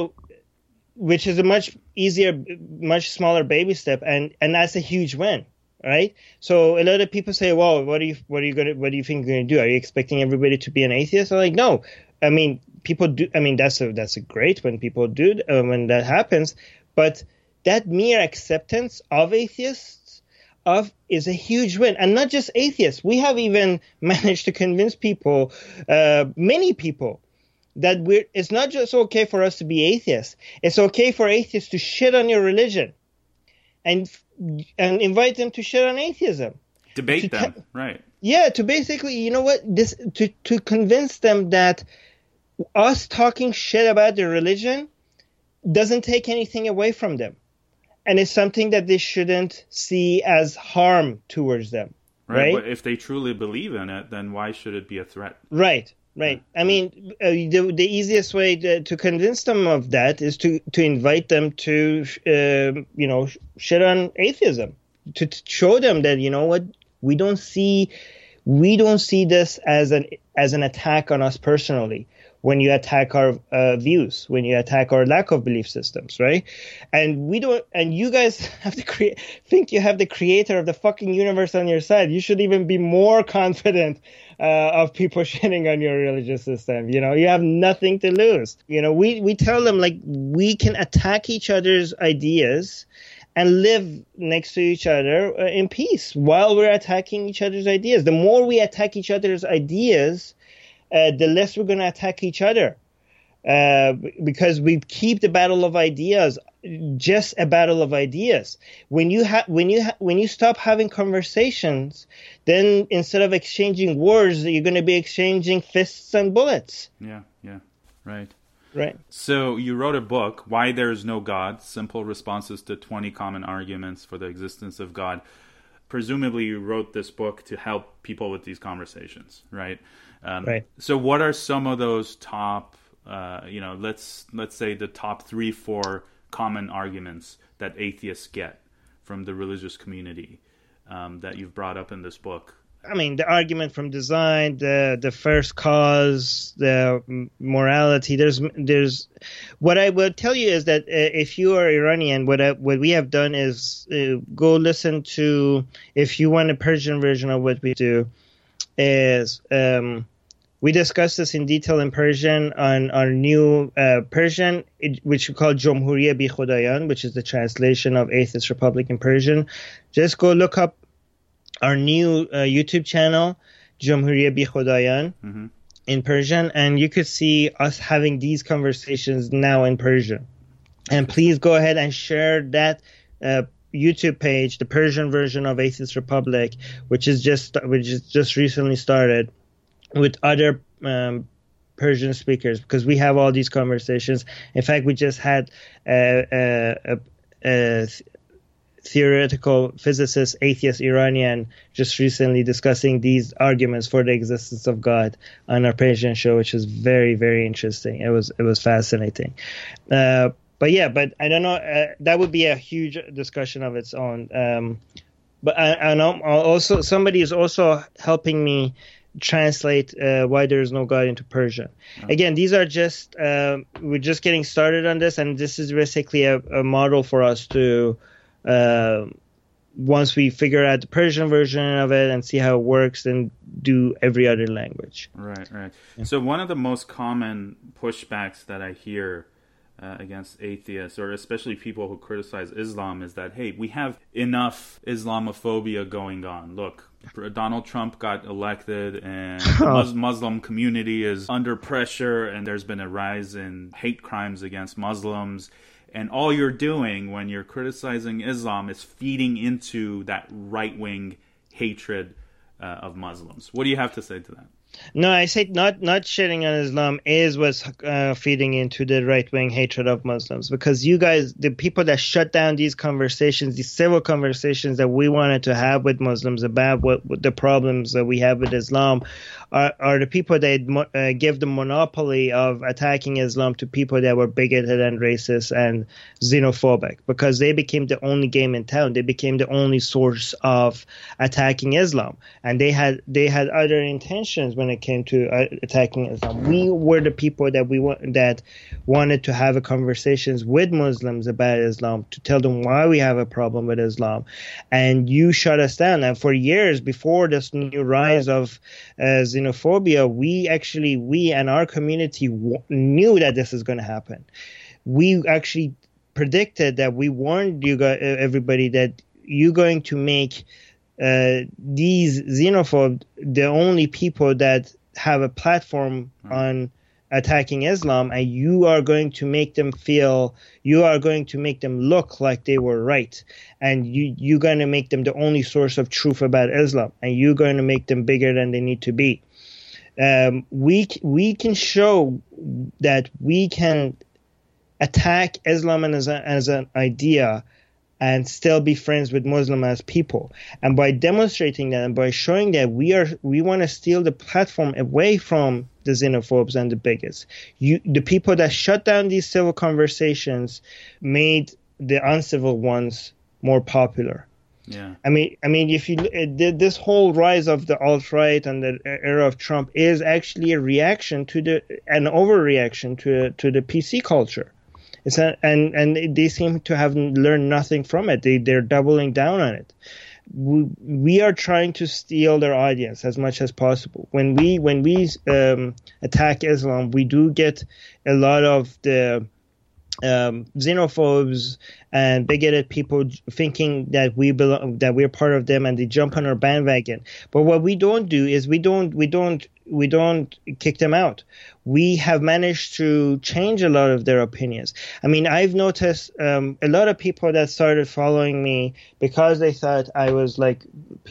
which is a much easier, much smaller baby step, and that's a huge win, right? So a lot of people say, "Well, what do you think you're gonna do? Are you expecting everybody to be an atheist?" I'm like, no. I mean, people do. I mean, that's a great when people do when that happens, but that mere acceptance of atheists is a huge win. And not just atheists. We have even managed to convince people, many people, that it's not just okay for us to be atheists. It's okay for atheists to shit on your religion and invite them to shit on atheism. Debate them, right. Yeah, to basically, you know what, to convince them that us talking shit about their religion doesn't take anything away from them. And it's something that they shouldn't see as harm towards them, right? But if they truly believe in it, then why should it be a threat? Right. Yeah. I mean, the easiest way to convince them of that is to invite them to, shit on atheism, to show them that, you know what, we don't see this as an attack on us personally. When you attack our views, when you attack our lack of belief systems, right? And you guys have to think you have the creator of the fucking universe on your side. You should even be more confident of people shitting on your religious system. You know, you have nothing to lose. You know, we tell them, like, we can attack each other's ideas and live next to each other in peace while we're attacking each other's ideas. The more we attack each other's ideas, the less we're going to attack each other, because we keep the battle of ideas just a battle of ideas. When you stop having conversations, then instead of exchanging words, you're going to be exchanging fists and bullets. Yeah, right. Right. So you wrote a book, Why There Is No God, Simple Responses to 20 Common Arguments for the Existence of God. Presumably you wrote this book to help people with these conversations, right? Right. So what are some of those top, let's say the top 3-4 common arguments that atheists get from the religious community that you've brought up in this book? I mean, the argument from design, the first cause, the morality. There's. What I will tell you is that if you are Iranian, what we have done is go listen to. If you want a Persian version of what we do, is we discuss this in detail in Persian on our new Persian, which we call Jomhuriye Bi Khodayan, which is the translation of Atheist Republic in Persian. Just go look up our new YouTube channel, Jomhuriye Bi Khodayan, in Persian, and you could see us having these conversations now in Persian. And please go ahead and share that YouTube page, the Persian version of Atheist Republic, which is just recently started, with other Persian speakers, because we have all these conversations. In fact, we just had theoretical physicist, atheist Iranian, just recently discussing these arguments for the existence of God on our Persian show, which is very, very interesting. It was fascinating. But I don't know. That would be a huge discussion of its own. But I know also somebody is also helping me translate Why There Is No God into Persian. Again, these are just we're just getting started on this, and this is basically a model for us to once we figure out the Persian version of it and see how it works, then do every other language. Right. Yeah. So one of the most common pushbacks that I hear against atheists, or especially people who criticize Islam, is that, hey, we have enough Islamophobia going on. Look, Donald Trump got elected and the Muslim community is under pressure, and there's been a rise in hate crimes against Muslims. And all you're doing when you're criticizing Islam is feeding into that right-wing hatred of Muslims. What do you have to say to that? No, I say not shitting on Islam is what's feeding into the right-wing hatred of Muslims, because you guys, the people that shut down these conversations, these civil conversations that we wanted to have with Muslims about what the problems that we have with Islam, are the people that give the monopoly of attacking Islam to people that were bigoted and racist and xenophobic, because they became the only game in town. They became the only source of attacking Islam, and they had other intentions when it came to attacking Islam. We were the people that wanted to have conversations with Muslims about Islam, to tell them why we have a problem with Islam, and you shut us down. And for years before this new rise of xenophobia, we and our community knew that this is going to happen. We actually predicted that. We warned you guys, everybody, that you're going to make these xenophobes the only people that have a platform on attacking Islam, and you are going to make them look like they were right, and you're going to make them the only source of truth about Islam, and you're going to make them bigger than they need to be. We can show that we can attack Islam as an idea and still be friends with Muslims as people. And by demonstrating that, and by showing that we want to steal the platform away from the xenophobes and the bigots, the people that shut down these civil conversations made the uncivil ones more popular. Yeah. I mean, if you this whole rise of the alt-right and the era of Trump is actually a reaction to an overreaction to the PC culture. And they seem to have learned nothing from it. They're doubling down on it. We are trying to steal their audience as much as possible. When we attack Islam, we do get a lot of the xenophobes and bigoted people thinking that we belong, that we're part of them, and they jump on our bandwagon. But what we don't do is we don't kick them out. We have managed to change a lot of their opinions. I mean, I've noticed a lot of people that started following me because they thought I was like,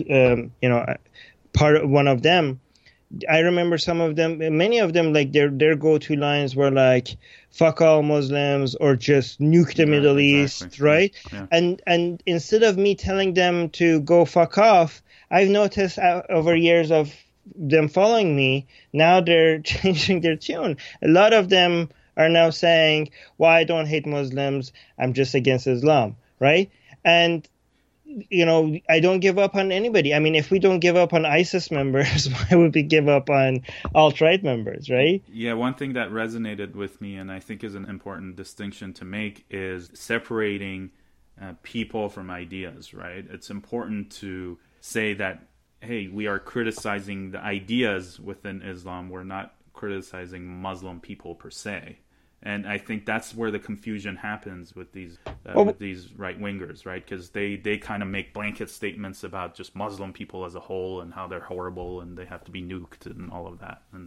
part of one of them. I remember some of them, many of them, like their go-to lines were like, fuck all Muslims, or just nuke the Middle East, right? Yeah. And instead of me telling them to go fuck off, I've noticed over years of them following me, now they're changing their tune. A lot of them are now saying, well, I don't hate Muslims, I'm just against Islam, right? And I don't give up on anybody. I mean, if we don't give up on ISIS members, why would we give up on alt-right members, right? Yeah, one thing that resonated with me, and I think is an important distinction to make, is separating people from ideas, right? It's important to say that, hey, we are criticizing the ideas within Islam. We're not criticizing Muslim people per se. And I think that's where the confusion happens with these right-wingers, right? Because they kind of make blanket statements about just Muslim people as a whole and how they're horrible and they have to be nuked and all of that. And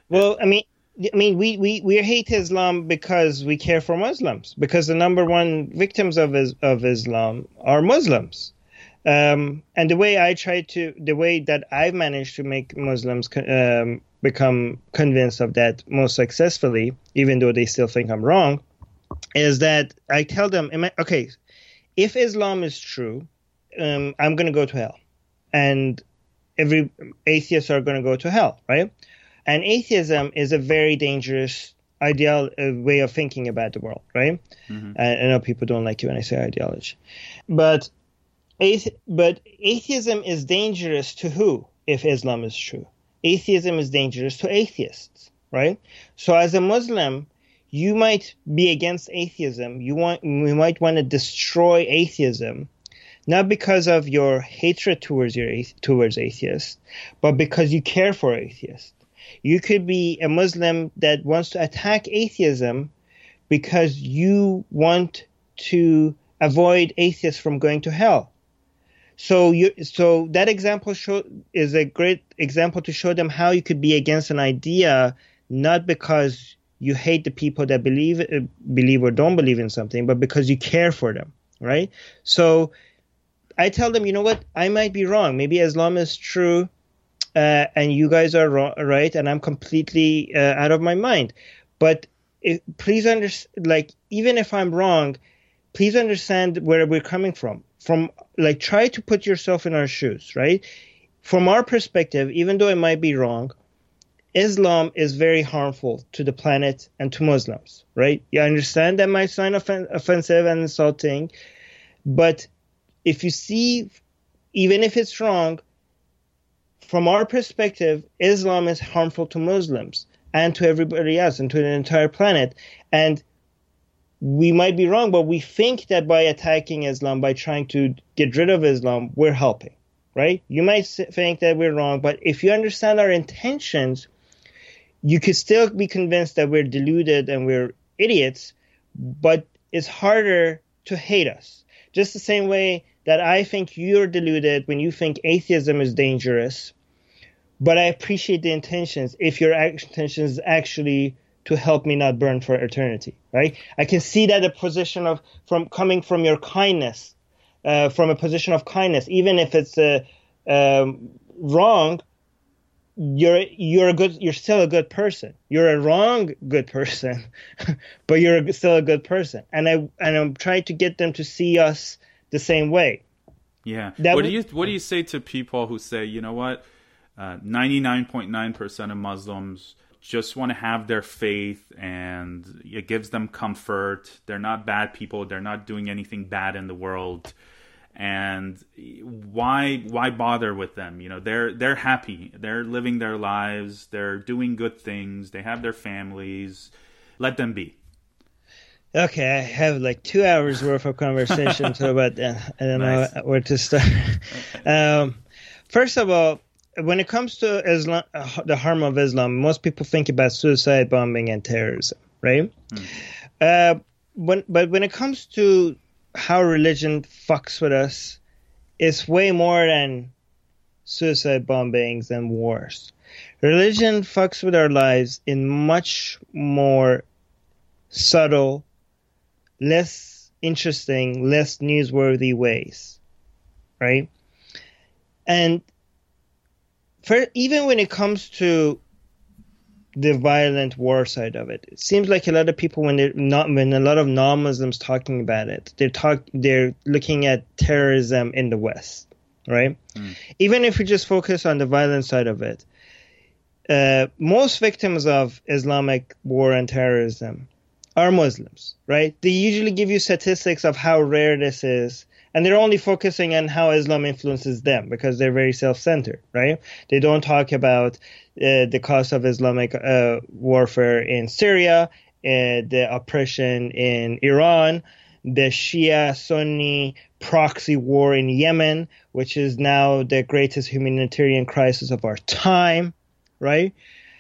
we hate Islam because we care for Muslims, because the number one victims of Islam are Muslims. And the way that I've managed to make Muslims become convinced of that most successfully, even though they still think I'm wrong, is that I tell them, okay, if Islam is true, I'm going to go to hell, and every atheists are going to go to hell, right? And atheism is a very dangerous way of thinking about the world, right? Mm-hmm. I know people don't like it when I say ideology, but atheism is dangerous to who? If Islam is true, atheism is dangerous to atheists, right? So as a Muslim, you might be against atheism. We might want to destroy atheism, not because of your hatred towards atheists, but because you care for atheists. You could be a Muslim that wants to attack atheism because you want to avoid atheists from going to hell. So that example is a great example to show them how you could be against an idea, not because you hate the people that believe or don't believe in something, but because you care for them, right? So I tell them, you know what? I might be wrong. Maybe Islam is true, and you guys are right, and I'm completely out of my mind. But please understand, like, even if I'm wrong, please understand where we're coming from. Try to put yourself in our shoes, right? From our perspective, even though it might be wrong, Islam is very harmful to the planet and to Muslims, right? You understand that might sound offensive and insulting, but if you see, even if it's wrong, from our perspective, Islam is harmful to Muslims and to everybody else and to the entire planet. And we might be wrong, but we think that by attacking Islam, by trying to get rid of Islam, we're helping, right? You might think that we're wrong, but if you understand our intentions, you could still be convinced that we're deluded and we're idiots, but it's harder to hate us. Just the same way that I think you're deluded when you think atheism is dangerous, but I appreciate the intentions if your intention is actually to help me not burn for eternity, right? I can see that a position coming from your kindness, from a position of kindness, even if it's wrong. You're still a good person. You're a wrong good person, but you're still a good person. And I'm trying to get them to see us the same way. Yeah. What do you say to people who say, you know what, 99.9% of Muslims just want to have their faith and it gives them comfort. They're not bad people. They're not doing anything bad in the world. And why bother with them? You know, they're happy. They're living their lives. They're doing good things. They have their families. Let them be. Okay, I have like 2 hours worth of conversation, so about I don't know where to start. First of all, when it comes to Islam, the harm of Islam, most people think about suicide bombing and terrorism, right? But when it comes to how religion fucks with us, it's way more than suicide bombings and wars. Religion fucks with our lives in much more subtle, less interesting, less newsworthy ways, right? And even when it comes to the violent war side of it, it seems like a lot of people, when a lot of non-Muslims talking about it, they're looking at terrorism in the West, right? Even if we just focus on the violent side of it, most victims of Islamic war and terrorism are Muslims, right? They usually give you statistics of how rare this is, and they're only focusing on how Islam influences them because they're very self-centered, right? They don't talk about the cost of Islamic warfare in Syria, the oppression in Iran, the Shia-Sunni proxy war in Yemen, which is now the greatest humanitarian crisis of our time, right?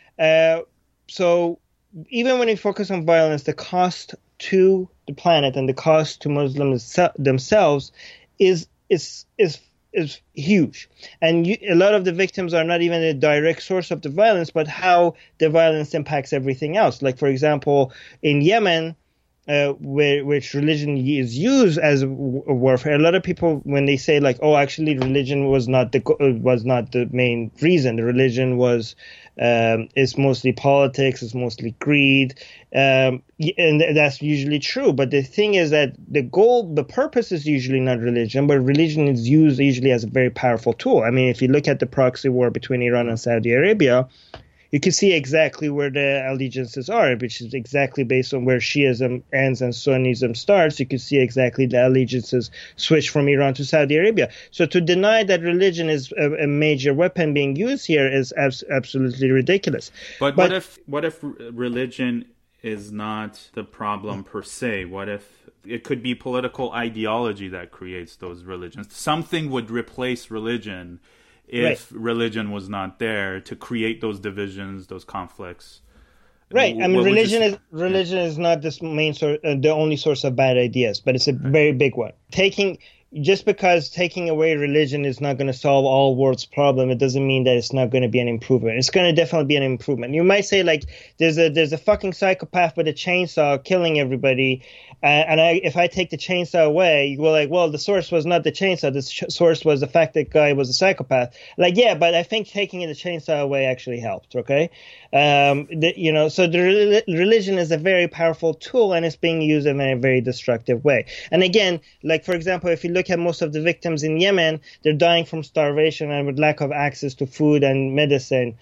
So even when you focus on violence, the cost to the planet and the cost to Muslims themselves is huge. And a lot of the victims are not even a direct source of the violence, but how the violence impacts everything else. Like, for example, in Yemen, which religion is used as warfare. A lot of people, when they say like, "Oh, actually, religion was not the main reason. The religion was is mostly politics, it's mostly greed," and that's usually true. But the thing is that the purpose is usually not religion, but religion is used usually as a very powerful tool. I mean, if you look at the proxy war between Iran and Saudi Arabia, you can see exactly where the allegiances are, which is exactly based on where Shiism ends and Sunnism starts. You can see exactly the allegiances switch from Iran to Saudi Arabia. So to deny that religion is a major weapon being used here is absolutely ridiculous. But what if religion is not the problem per se? What if it could be political ideology that creates those religions? Something would replace religion if religion was not there to create those divisions, those conflicts. Right. I mean, religion is not this main source, the only source of bad ideas, but it's a very big one. Just because taking away religion is not going to solve all world's problem, it doesn't mean that it's not going to be an improvement. It's going to definitely be an improvement. You might say like, there's a fucking psychopath with a chainsaw killing everybody, if I take the chainsaw away, you go like, well, the source was not the chainsaw. The source was the fact that guy was a psychopath. Like, yeah, but I think taking the chainsaw away actually helped. Okay, so the religion is a very powerful tool, and it's being used in a very destructive way. And again, like for example, if you look at most of the victims in Yemen, they're dying from starvation and with lack of access to food and medicine.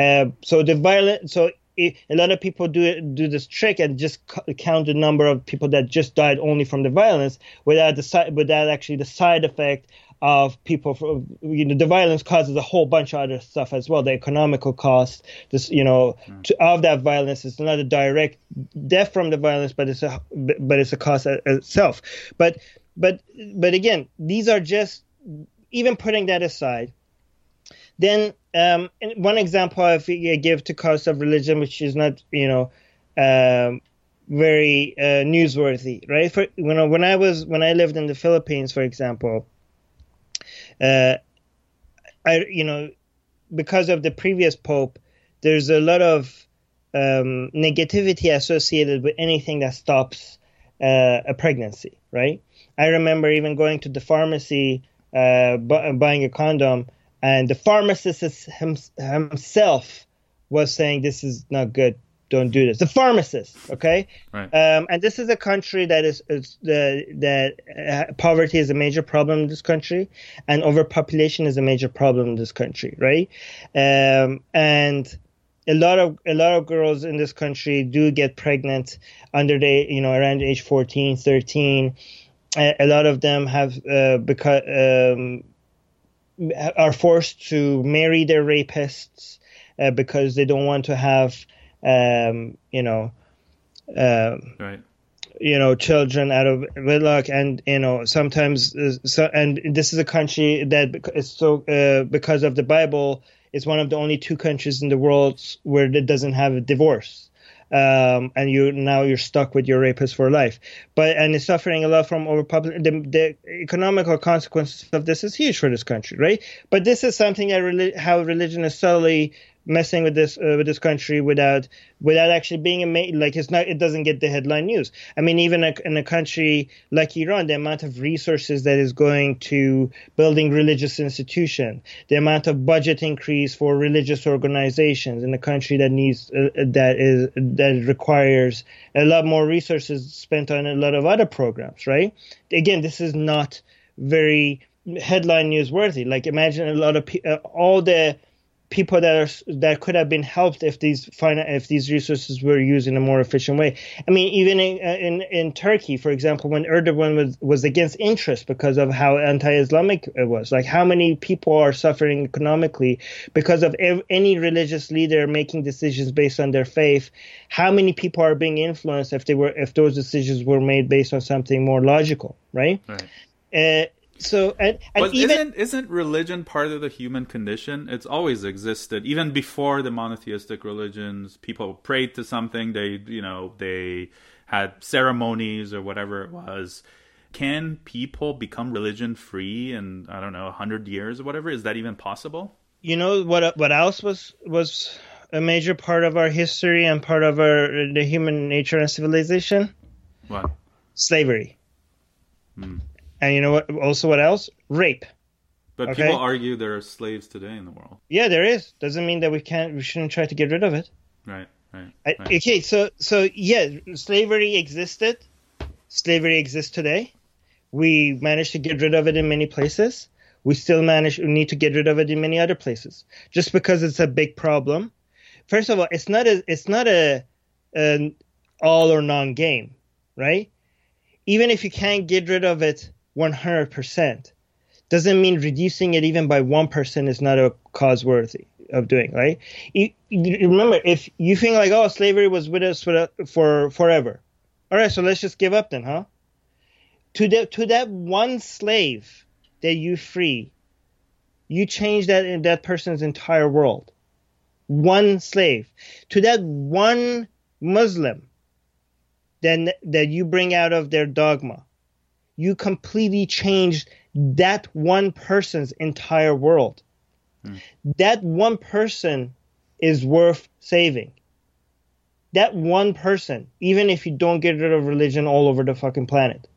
A lot of people do this trick and just count the number of people that just died only from the violence without actually the side effect of people. The violence causes a whole bunch of other stuff as well. The economical cost, of that violence is not a direct death from the violence, but it's a cost itself. But again, these are just, even putting that aside. Then one example I give to cost of religion, which is not very newsworthy, right? When I lived in the Philippines, for example, because of the previous pope, there's a lot of negativity associated with anything that stops a pregnancy, right? I remember even going to the pharmacy, buying a condom. And the pharmacist himself was saying, this is not good, don't do this. The pharmacist, okay? Right. And this is a country that poverty is a major problem in this country, and overpopulation is a major problem in this country, right? And a lot of girls in this country do get pregnant under around age 14, 13. A lot of them have are forced to marry their rapists because they don't want to have, children out of wedlock, and sometimes. And this is a country that is because of the Bible, it's one of the only two countries in the world where it doesn't have a divorce. And you're stuck with your rapist for life. And it's suffering a lot from overpopulation. The economical consequences of this is huge for this country, right? But this is something that how religion is subtly messing with this country without actually being it doesn't get the headline news. I mean, even in a country like Iran, the amount of resources that is going to building religious institutions, the amount of budget increase for religious organizations in a country that needs that requires a lot more resources spent on a lot of other programs, right? Again, this is not very headline newsworthy. Like, imagine a lot of all the people that could have been helped if these resources were used in a more efficient way. I mean, even in Turkey, for example, when Erdogan was against interest because of how anti-Islamic it was, like how many people are suffering economically because of any religious leader making decisions based on their faith. How many people are being influenced if those decisions were made based on something more logical, right? Right. Isn't religion part of the human condition? It's always existed, even before the monotheistic religions. People prayed to something. They had ceremonies or whatever it was. Can people become religion free in 100 years or whatever? Is that even possible? You know what else was a major part of our history and part of the human nature and civilization? What? Slavery. Mm. And you know what? Also, what else? Rape. But Okay? people argue there are slaves today in the world. Yeah, there is. Doesn't mean that we shouldn't try to get rid of it. Right. Okay, so yeah, slavery existed. Slavery exists today. We managed to get rid of it in many places. We need to get rid of it in many other places. Just because it's a big problem. First of all, it's not an all or none game, right? Even if you can't get rid of it 100%, doesn't mean reducing it even by 1% is not a cause worthy of doing, right? You remember, if you think like, oh, slavery was with us for forever. All right, so let's just give up then, huh? To that one slave that you free, you change that person's entire world. One slave. To that one Muslim then that you bring out of their dogma, you completely change that one person's entire world. That one person is worth saving. That one person, even if you don't get rid of religion all over the fucking planet.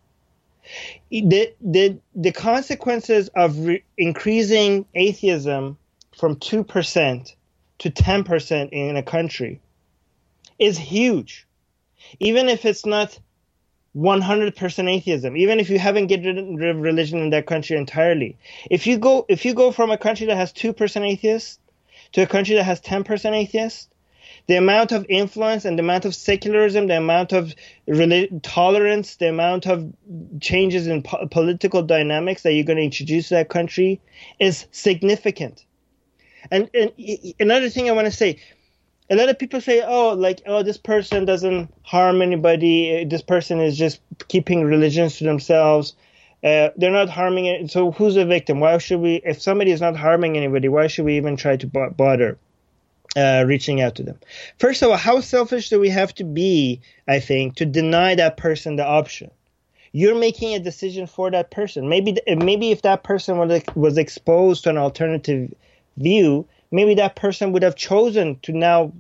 The consequences of increasing atheism from 2% to 10% in a country is huge. Even if it's not 100% atheism, even if you haven't get rid of religion in that country entirely. If you go from a country that has 2% atheists to a country that has 10% atheists, the amount of influence and the amount of secularism, the amount of tolerance, the amount of changes in political dynamics that you're going to introduce to that country is significant. And another thing I want to say, a lot of people say, this person doesn't harm anybody. This person is just keeping religions to themselves. They're not harming it. So who's the victim? Why should we, if somebody is not harming anybody, why should we even try to bother reaching out to them? First of all, how selfish do we have to be, I think, to deny that person the option? You're making a decision for that person. Maybe if that person was exposed to an alternative view, maybe that person would have chosen to now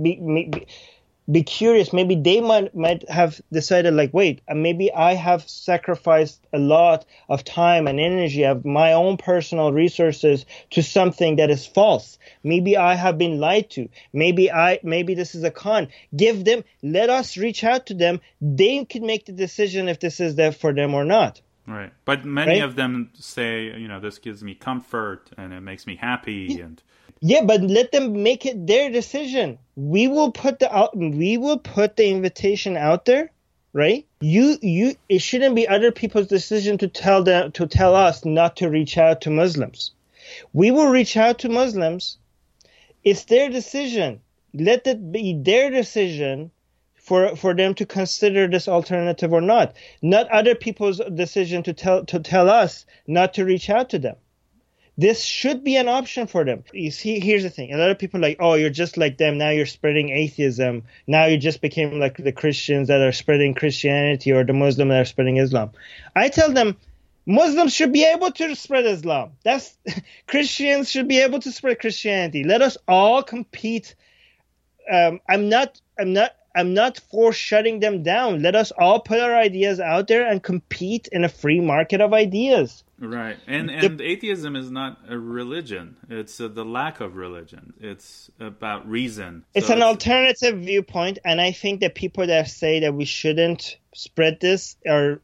be curious. Maybe they might have decided, like, wait, maybe I have sacrificed a lot of time and energy of my own personal resources to something that is false. Maybe I have been lied to. Maybe this is a con. Let us reach out to them. They can make the decision if this is there for them or not. Right. But many of them say, this gives me comfort and it makes me happy. Yeah, but let them make it their decision. We will put the invitation out there, right? It shouldn't be other people's decision to tell us not to reach out to Muslims. We will reach out to Muslims. It's their decision. Let it be their decision for them to consider this alternative or not other people's decision to tell us not to reach out to them. This should be an option for them. You see, here's the thing. A lot of people are like, oh, you're just like them. Now you're spreading atheism. Now you just became like the Christians that are spreading Christianity or the Muslims that are spreading Islam. I tell them Muslims should be able to spread Islam. Christians should be able to spread Christianity. Let us all compete. I'm not for shutting them down. Let us all put our ideas out there and compete in a free market of ideas. Right. And atheism is not a religion. It's the lack of religion. It's about reason. It's an alternative viewpoint, and I think that people that say that we shouldn't spread this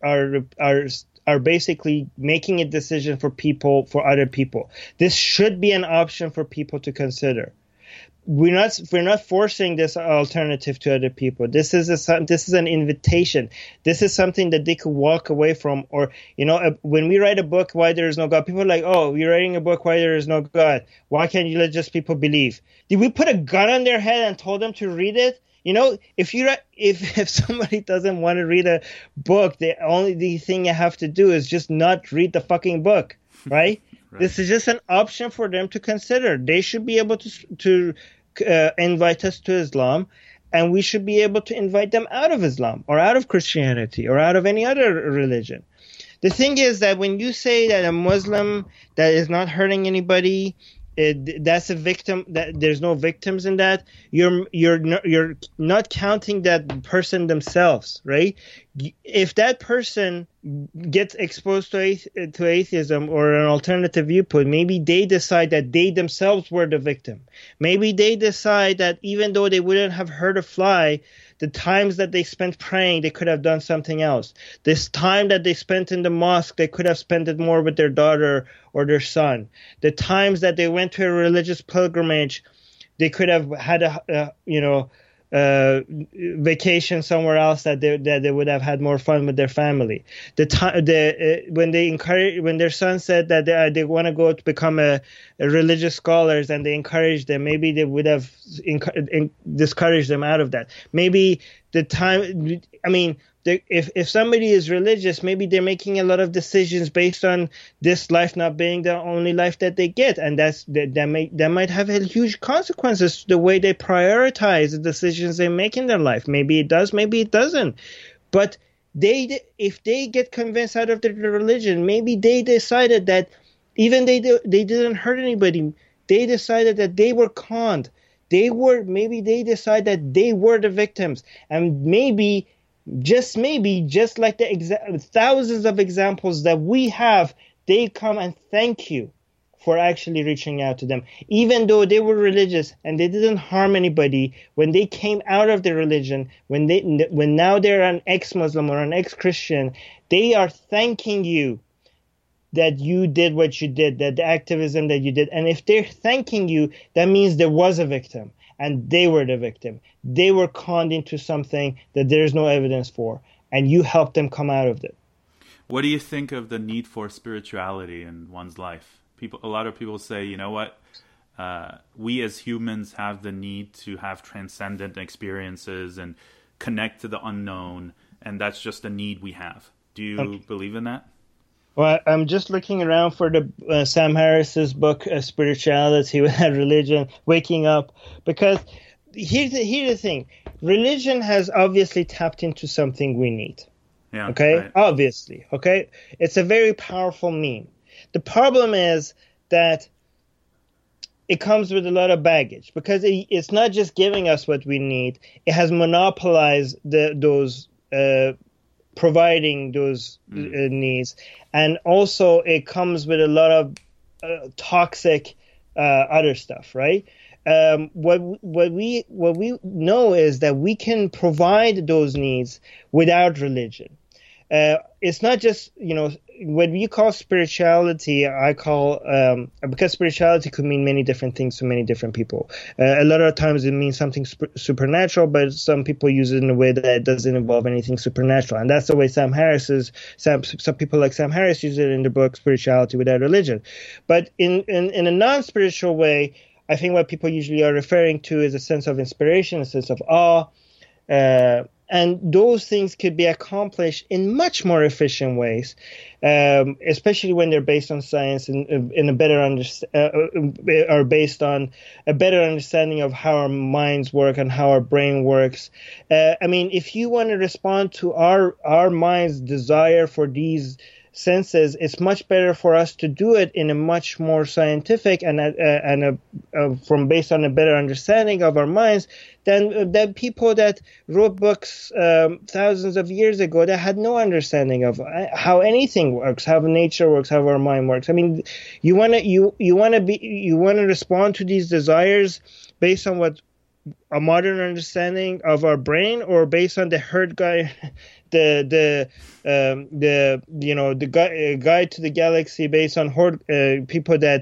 are basically making a decision for other people. This should be an option for people to consider. We're not forcing this alternative to other people. This is an invitation. This is something that they could walk away from. Or, when we write a book, Why There Is No God, people are like, oh, you're writing a book, Why There Is No God. Why can't you let just people believe? Did we put a gun on their head and told them to read it? If somebody doesn't want to read a book, the thing you have to do is just not read the fucking book, right? Right. This is just an option for them to consider. They should be able to invite us to Islam, and we should be able to invite them out of Islam or out of Christianity or out of any other religion. The thing is that when you say that a Muslim that is not hurting anybody that's a victim. That there's no victims in that. You're not counting that person themselves, right? If that person gets exposed to atheism or an alternative viewpoint, maybe they decide that they themselves were the victim. Maybe they decide that even though they wouldn't have hurt a fly, the times that they spent praying, they could have done something else. This time that they spent in the mosque, they could have spent it more with their daughter or their son. The times that they went to a religious pilgrimage, they could have had a vacation somewhere else that they would have had more fun with their family. When their son said that they want to go to become a religious scholars and they encouraged them, maybe they would have discouraged them out of that. Maybe if somebody is religious, maybe they're making a lot of decisions based on this life not being the only life that they get, and that might have huge consequences to the way they prioritize the decisions they make in their life. Maybe it does, maybe it doesn't. But if they get convinced out of their religion, maybe they decided that even they didn't hurt anybody. They decided that they were conned. Maybe they decide that they were the victims, and maybe. Just like the thousands of examples that we have, they come and thank you for actually reaching out to them. Even though they were religious and they didn't harm anybody, when they came out of their religion, when now they're an ex-Muslim or an ex-Christian, they are thanking you that you did what you did, that the activism that you did. And if they're thanking you, that means there was a victim. And they were the victim. They were conned into something that there's no evidence for, and you helped them come out of it. What do you think of the need for spirituality in one's life? A lot of people say, you know what, we as humans have the need to have transcendent experiences and connect to the unknown, and that's just a need we have. Do you believe in that? Well, I'm just looking around for the Sam Harris's book, Spirituality Without Religion, Waking Up, because here's the thing. Religion has obviously tapped into something we need. Yeah, okay? Right. Obviously, okay? It's a very powerful meme. The problem is that it comes with a lot of baggage because it's not just giving us what we need. It has monopolized providing those needs, and also it comes with a lot of toxic other stuff, right? What we know is that we can provide those needs without religion. It's not just, what we call spirituality, I call, because spirituality could mean many different things to many different people. A lot of times it means something supernatural, but some people use it in a way that it doesn't involve anything supernatural. And that's the way some people like Sam Harris use it in the book Spirituality Without Religion. But in a non-spiritual way, I think what people usually are referring to is a sense of inspiration, a sense of awe, and those things could be accomplished in much more efficient ways, especially when they're based on science and are based on a better understanding of how our minds work and how our brain works. If you want to respond to our mind's desire for these senses, it's much better for us to do it in a much more scientific and from based on a better understanding of our minds than people that wrote books thousands of years ago that had no understanding of how anything works, how nature works, how our mind works. You want to respond to these desires based on what a modern understanding of our brain, or based on the herd guide, the guide to the galaxy, based on horde people that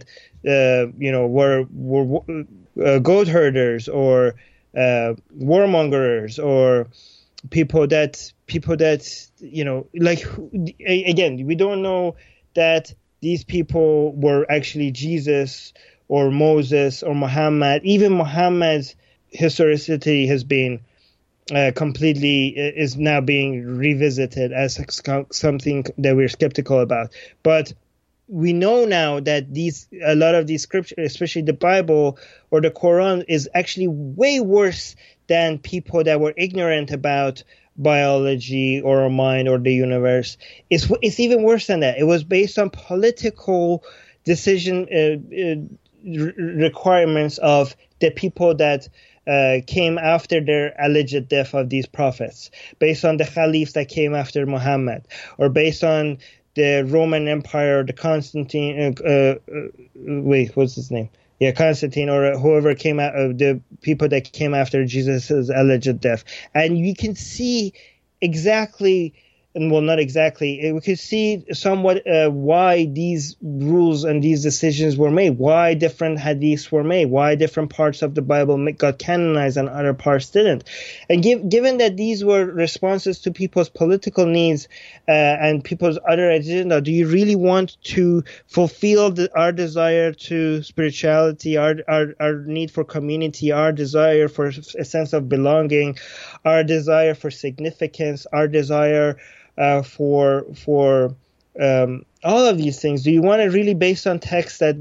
were goat herders or warmongers, or people that again, we don't know that these people were actually Jesus or Moses or Muhammad. Even Muhammad's historicity has been is now being revisited as something that we're skeptical about. But we know now that a lot of these scriptures, especially the Bible or the Quran, is actually way worse than people that were ignorant about biology or our mind or the universe. It's even worse than that. It was based on political decision requirements of the people that came after their alleged death of these prophets, based on the caliphs that came after Muhammad, or based on the Roman Empire, the Constantine, what's his name? Yeah, Constantine, or whoever came out of the people that came after Jesus' alleged death. And you can see exactly, and well, not exactly, we could see somewhat why these rules and these decisions were made, why different hadiths were made, why different parts of the Bible got canonized and other parts didn't. And given that these were responses to people's political needs and people's other agenda, do you really want to fulfill our desire to spirituality, our need for community, our desire for a sense of belonging, our desire for significance, our desire for all of these things? Do you want it really based on texts that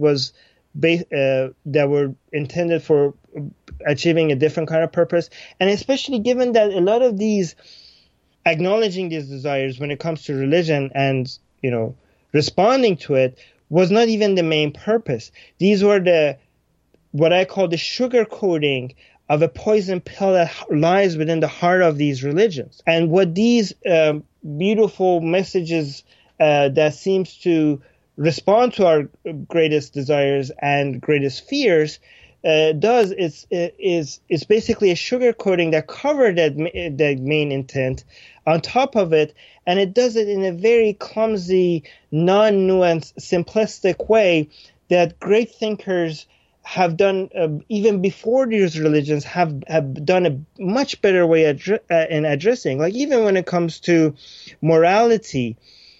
were intended for achieving a different kind of purpose? And especially given that a lot of these, acknowledging these desires when it comes to religion and, responding to it, was not even the main purpose. These were what I call the sugar coating of a poison pill that lies within the heart of these religions. And what these beautiful messages that seems to respond to our greatest desires and greatest fears does is basically a sugar coating that covers that main intent on top of it, and it does it in a very clumsy, non-nuanced, simplistic way that great thinkers have done even before these religions have done a much better way in addressing. Like even when it comes to morality,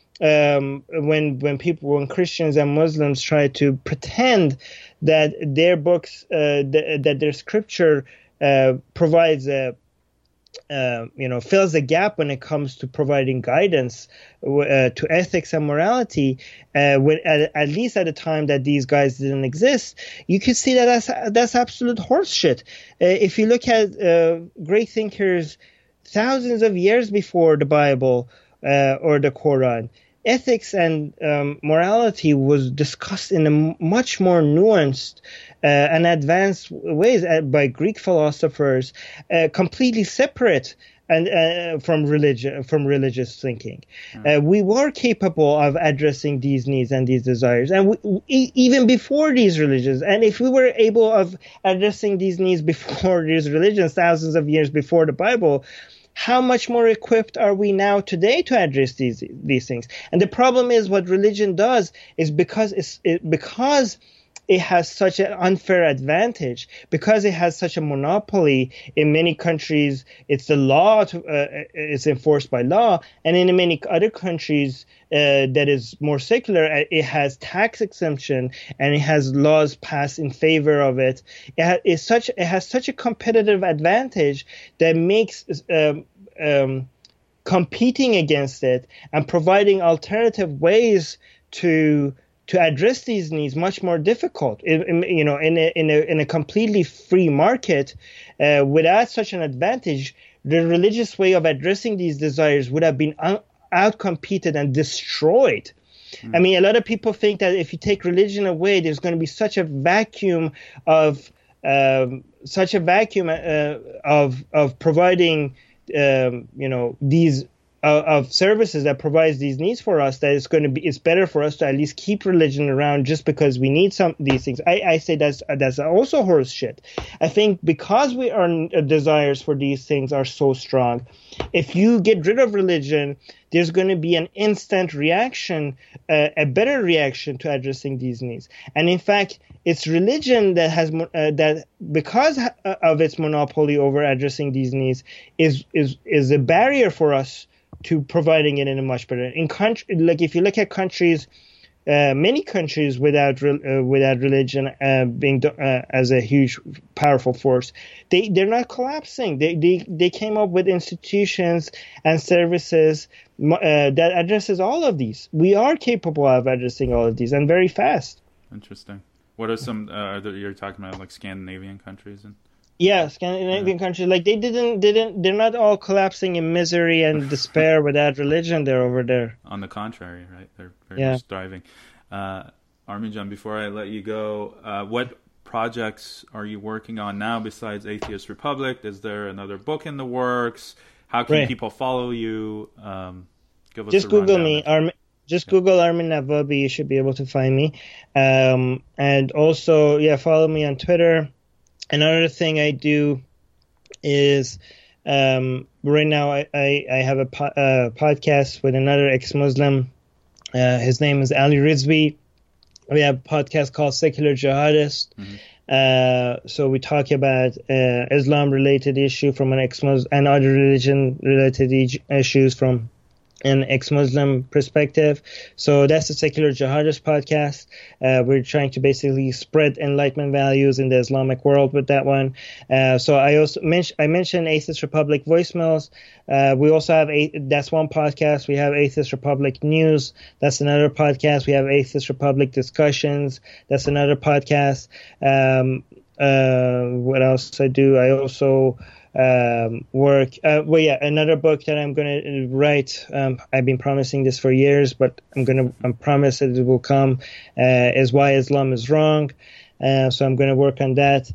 when Christians and Muslims try to pretend that their books, that their scripture provides fills the gap when it comes to providing guidance to ethics and morality, at least at the time that these guys didn't exist, you could see that that's absolute horseshit. If you look at great thinkers thousands of years before the Bible or the Quran, ethics and morality was discussed in a much more nuanced and advanced ways by Greek philosophers, completely separate and from religious thinking. We were capable of addressing these needs and these desires, and even before these religions. And if we were able of addressing these needs before these religions, thousands of years before the Bible, how much more equipped are we now today to address these things? And the problem is, what religion does is because it has such an unfair advantage, because it has such a monopoly in many countries. It's the law, it's enforced by law, and in many other countries that is more secular, it has tax exemption and it has laws passed in favor of it. It has such a competitive advantage that makes competing against it and providing alternative ways to address these needs much more difficult. In a completely free market, without such an advantage, the religious way of addressing these desires would have been outcompeted and destroyed. I mean, a lot of people think that if you take religion away, there's going to be such a vacuum of providing these of services that provides these needs for us, that it's better for us to at least keep religion around just because we need these things. I say that's also horse shit. I think because our desires for these things are so strong, if you get rid of religion, there's going to be an instant reaction, a better reaction to addressing these needs. And in fact, it's religion that has that, because of its monopoly over addressing these needs, is a barrier for us to providing it in a much better. Like if you look at countries, many countries without religion being as a huge powerful force, they're not collapsing. They came up with institutions and services that addresses all of these. We are capable of addressing all of these, and very fast. Interesting. What are some you're talking about, like Scandinavian countries? Yeah, Scandinavian countries, like they're not all collapsing in misery and despair without religion. They're over there. On the contrary, right? They're very much thriving. Arminjan, before I let you go, what projects are you working on now besides Atheist Republic? Is there another book in the works? How can people follow you? Give us just a Google rundown. me. Just Google Armin Navabi. You should be able to find me. And also, follow me on Twitter. Another thing I do is right now I have a podcast with another ex-Muslim. His name is Ali Rizvi. We have a podcast called Secular Jihadist. Mm-hmm. So we talk about Islam-related issue from an ex-Muslim and other religion-related issues from an ex-Muslim perspective. So that's the Secular Jihadist podcast. We're trying to basically spread enlightenment values in the Islamic world with that one. So I mentioned Atheist Republic voicemails. We also have that's one podcast. We have Atheist Republic News. That's another podcast. We have Atheist Republic Discussions. That's another podcast. What else I do? I also work. Another book that I'm going to write. I've been promising this for years, but I'm promised that it will come. Is Why Islam is Wrong. So I'm going to work on that.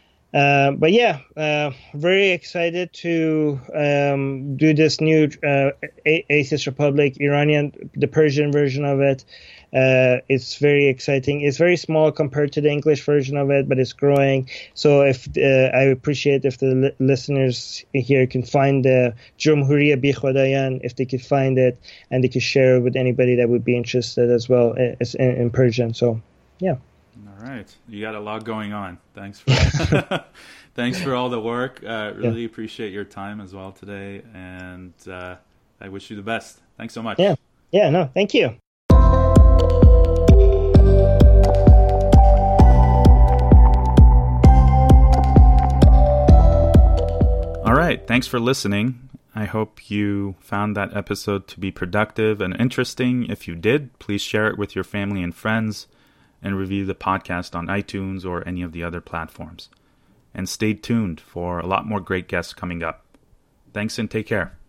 Very excited to do this new Atheist Republic Iranian, the Persian version of it. It's very exciting. It's very small compared to the English version of it, but it's growing. So I appreciate if the listeners here can find the Jumhuriya Bi Khodayan, if they could find it, and they could share it with anybody that would be interested as well in Persian. So, yeah. All right. You got a lot going on. Thanks for thanks for all the work. Really appreciate your time as well today, and I wish you the best. Thanks so much. No, thank you. All right. Thanks for listening. I hope you found that episode to be productive and interesting. If you did, please share it with your family and friends, and review the podcast on iTunes or any of the other platforms. And stay tuned for a lot more great guests coming up. Thanks and take care.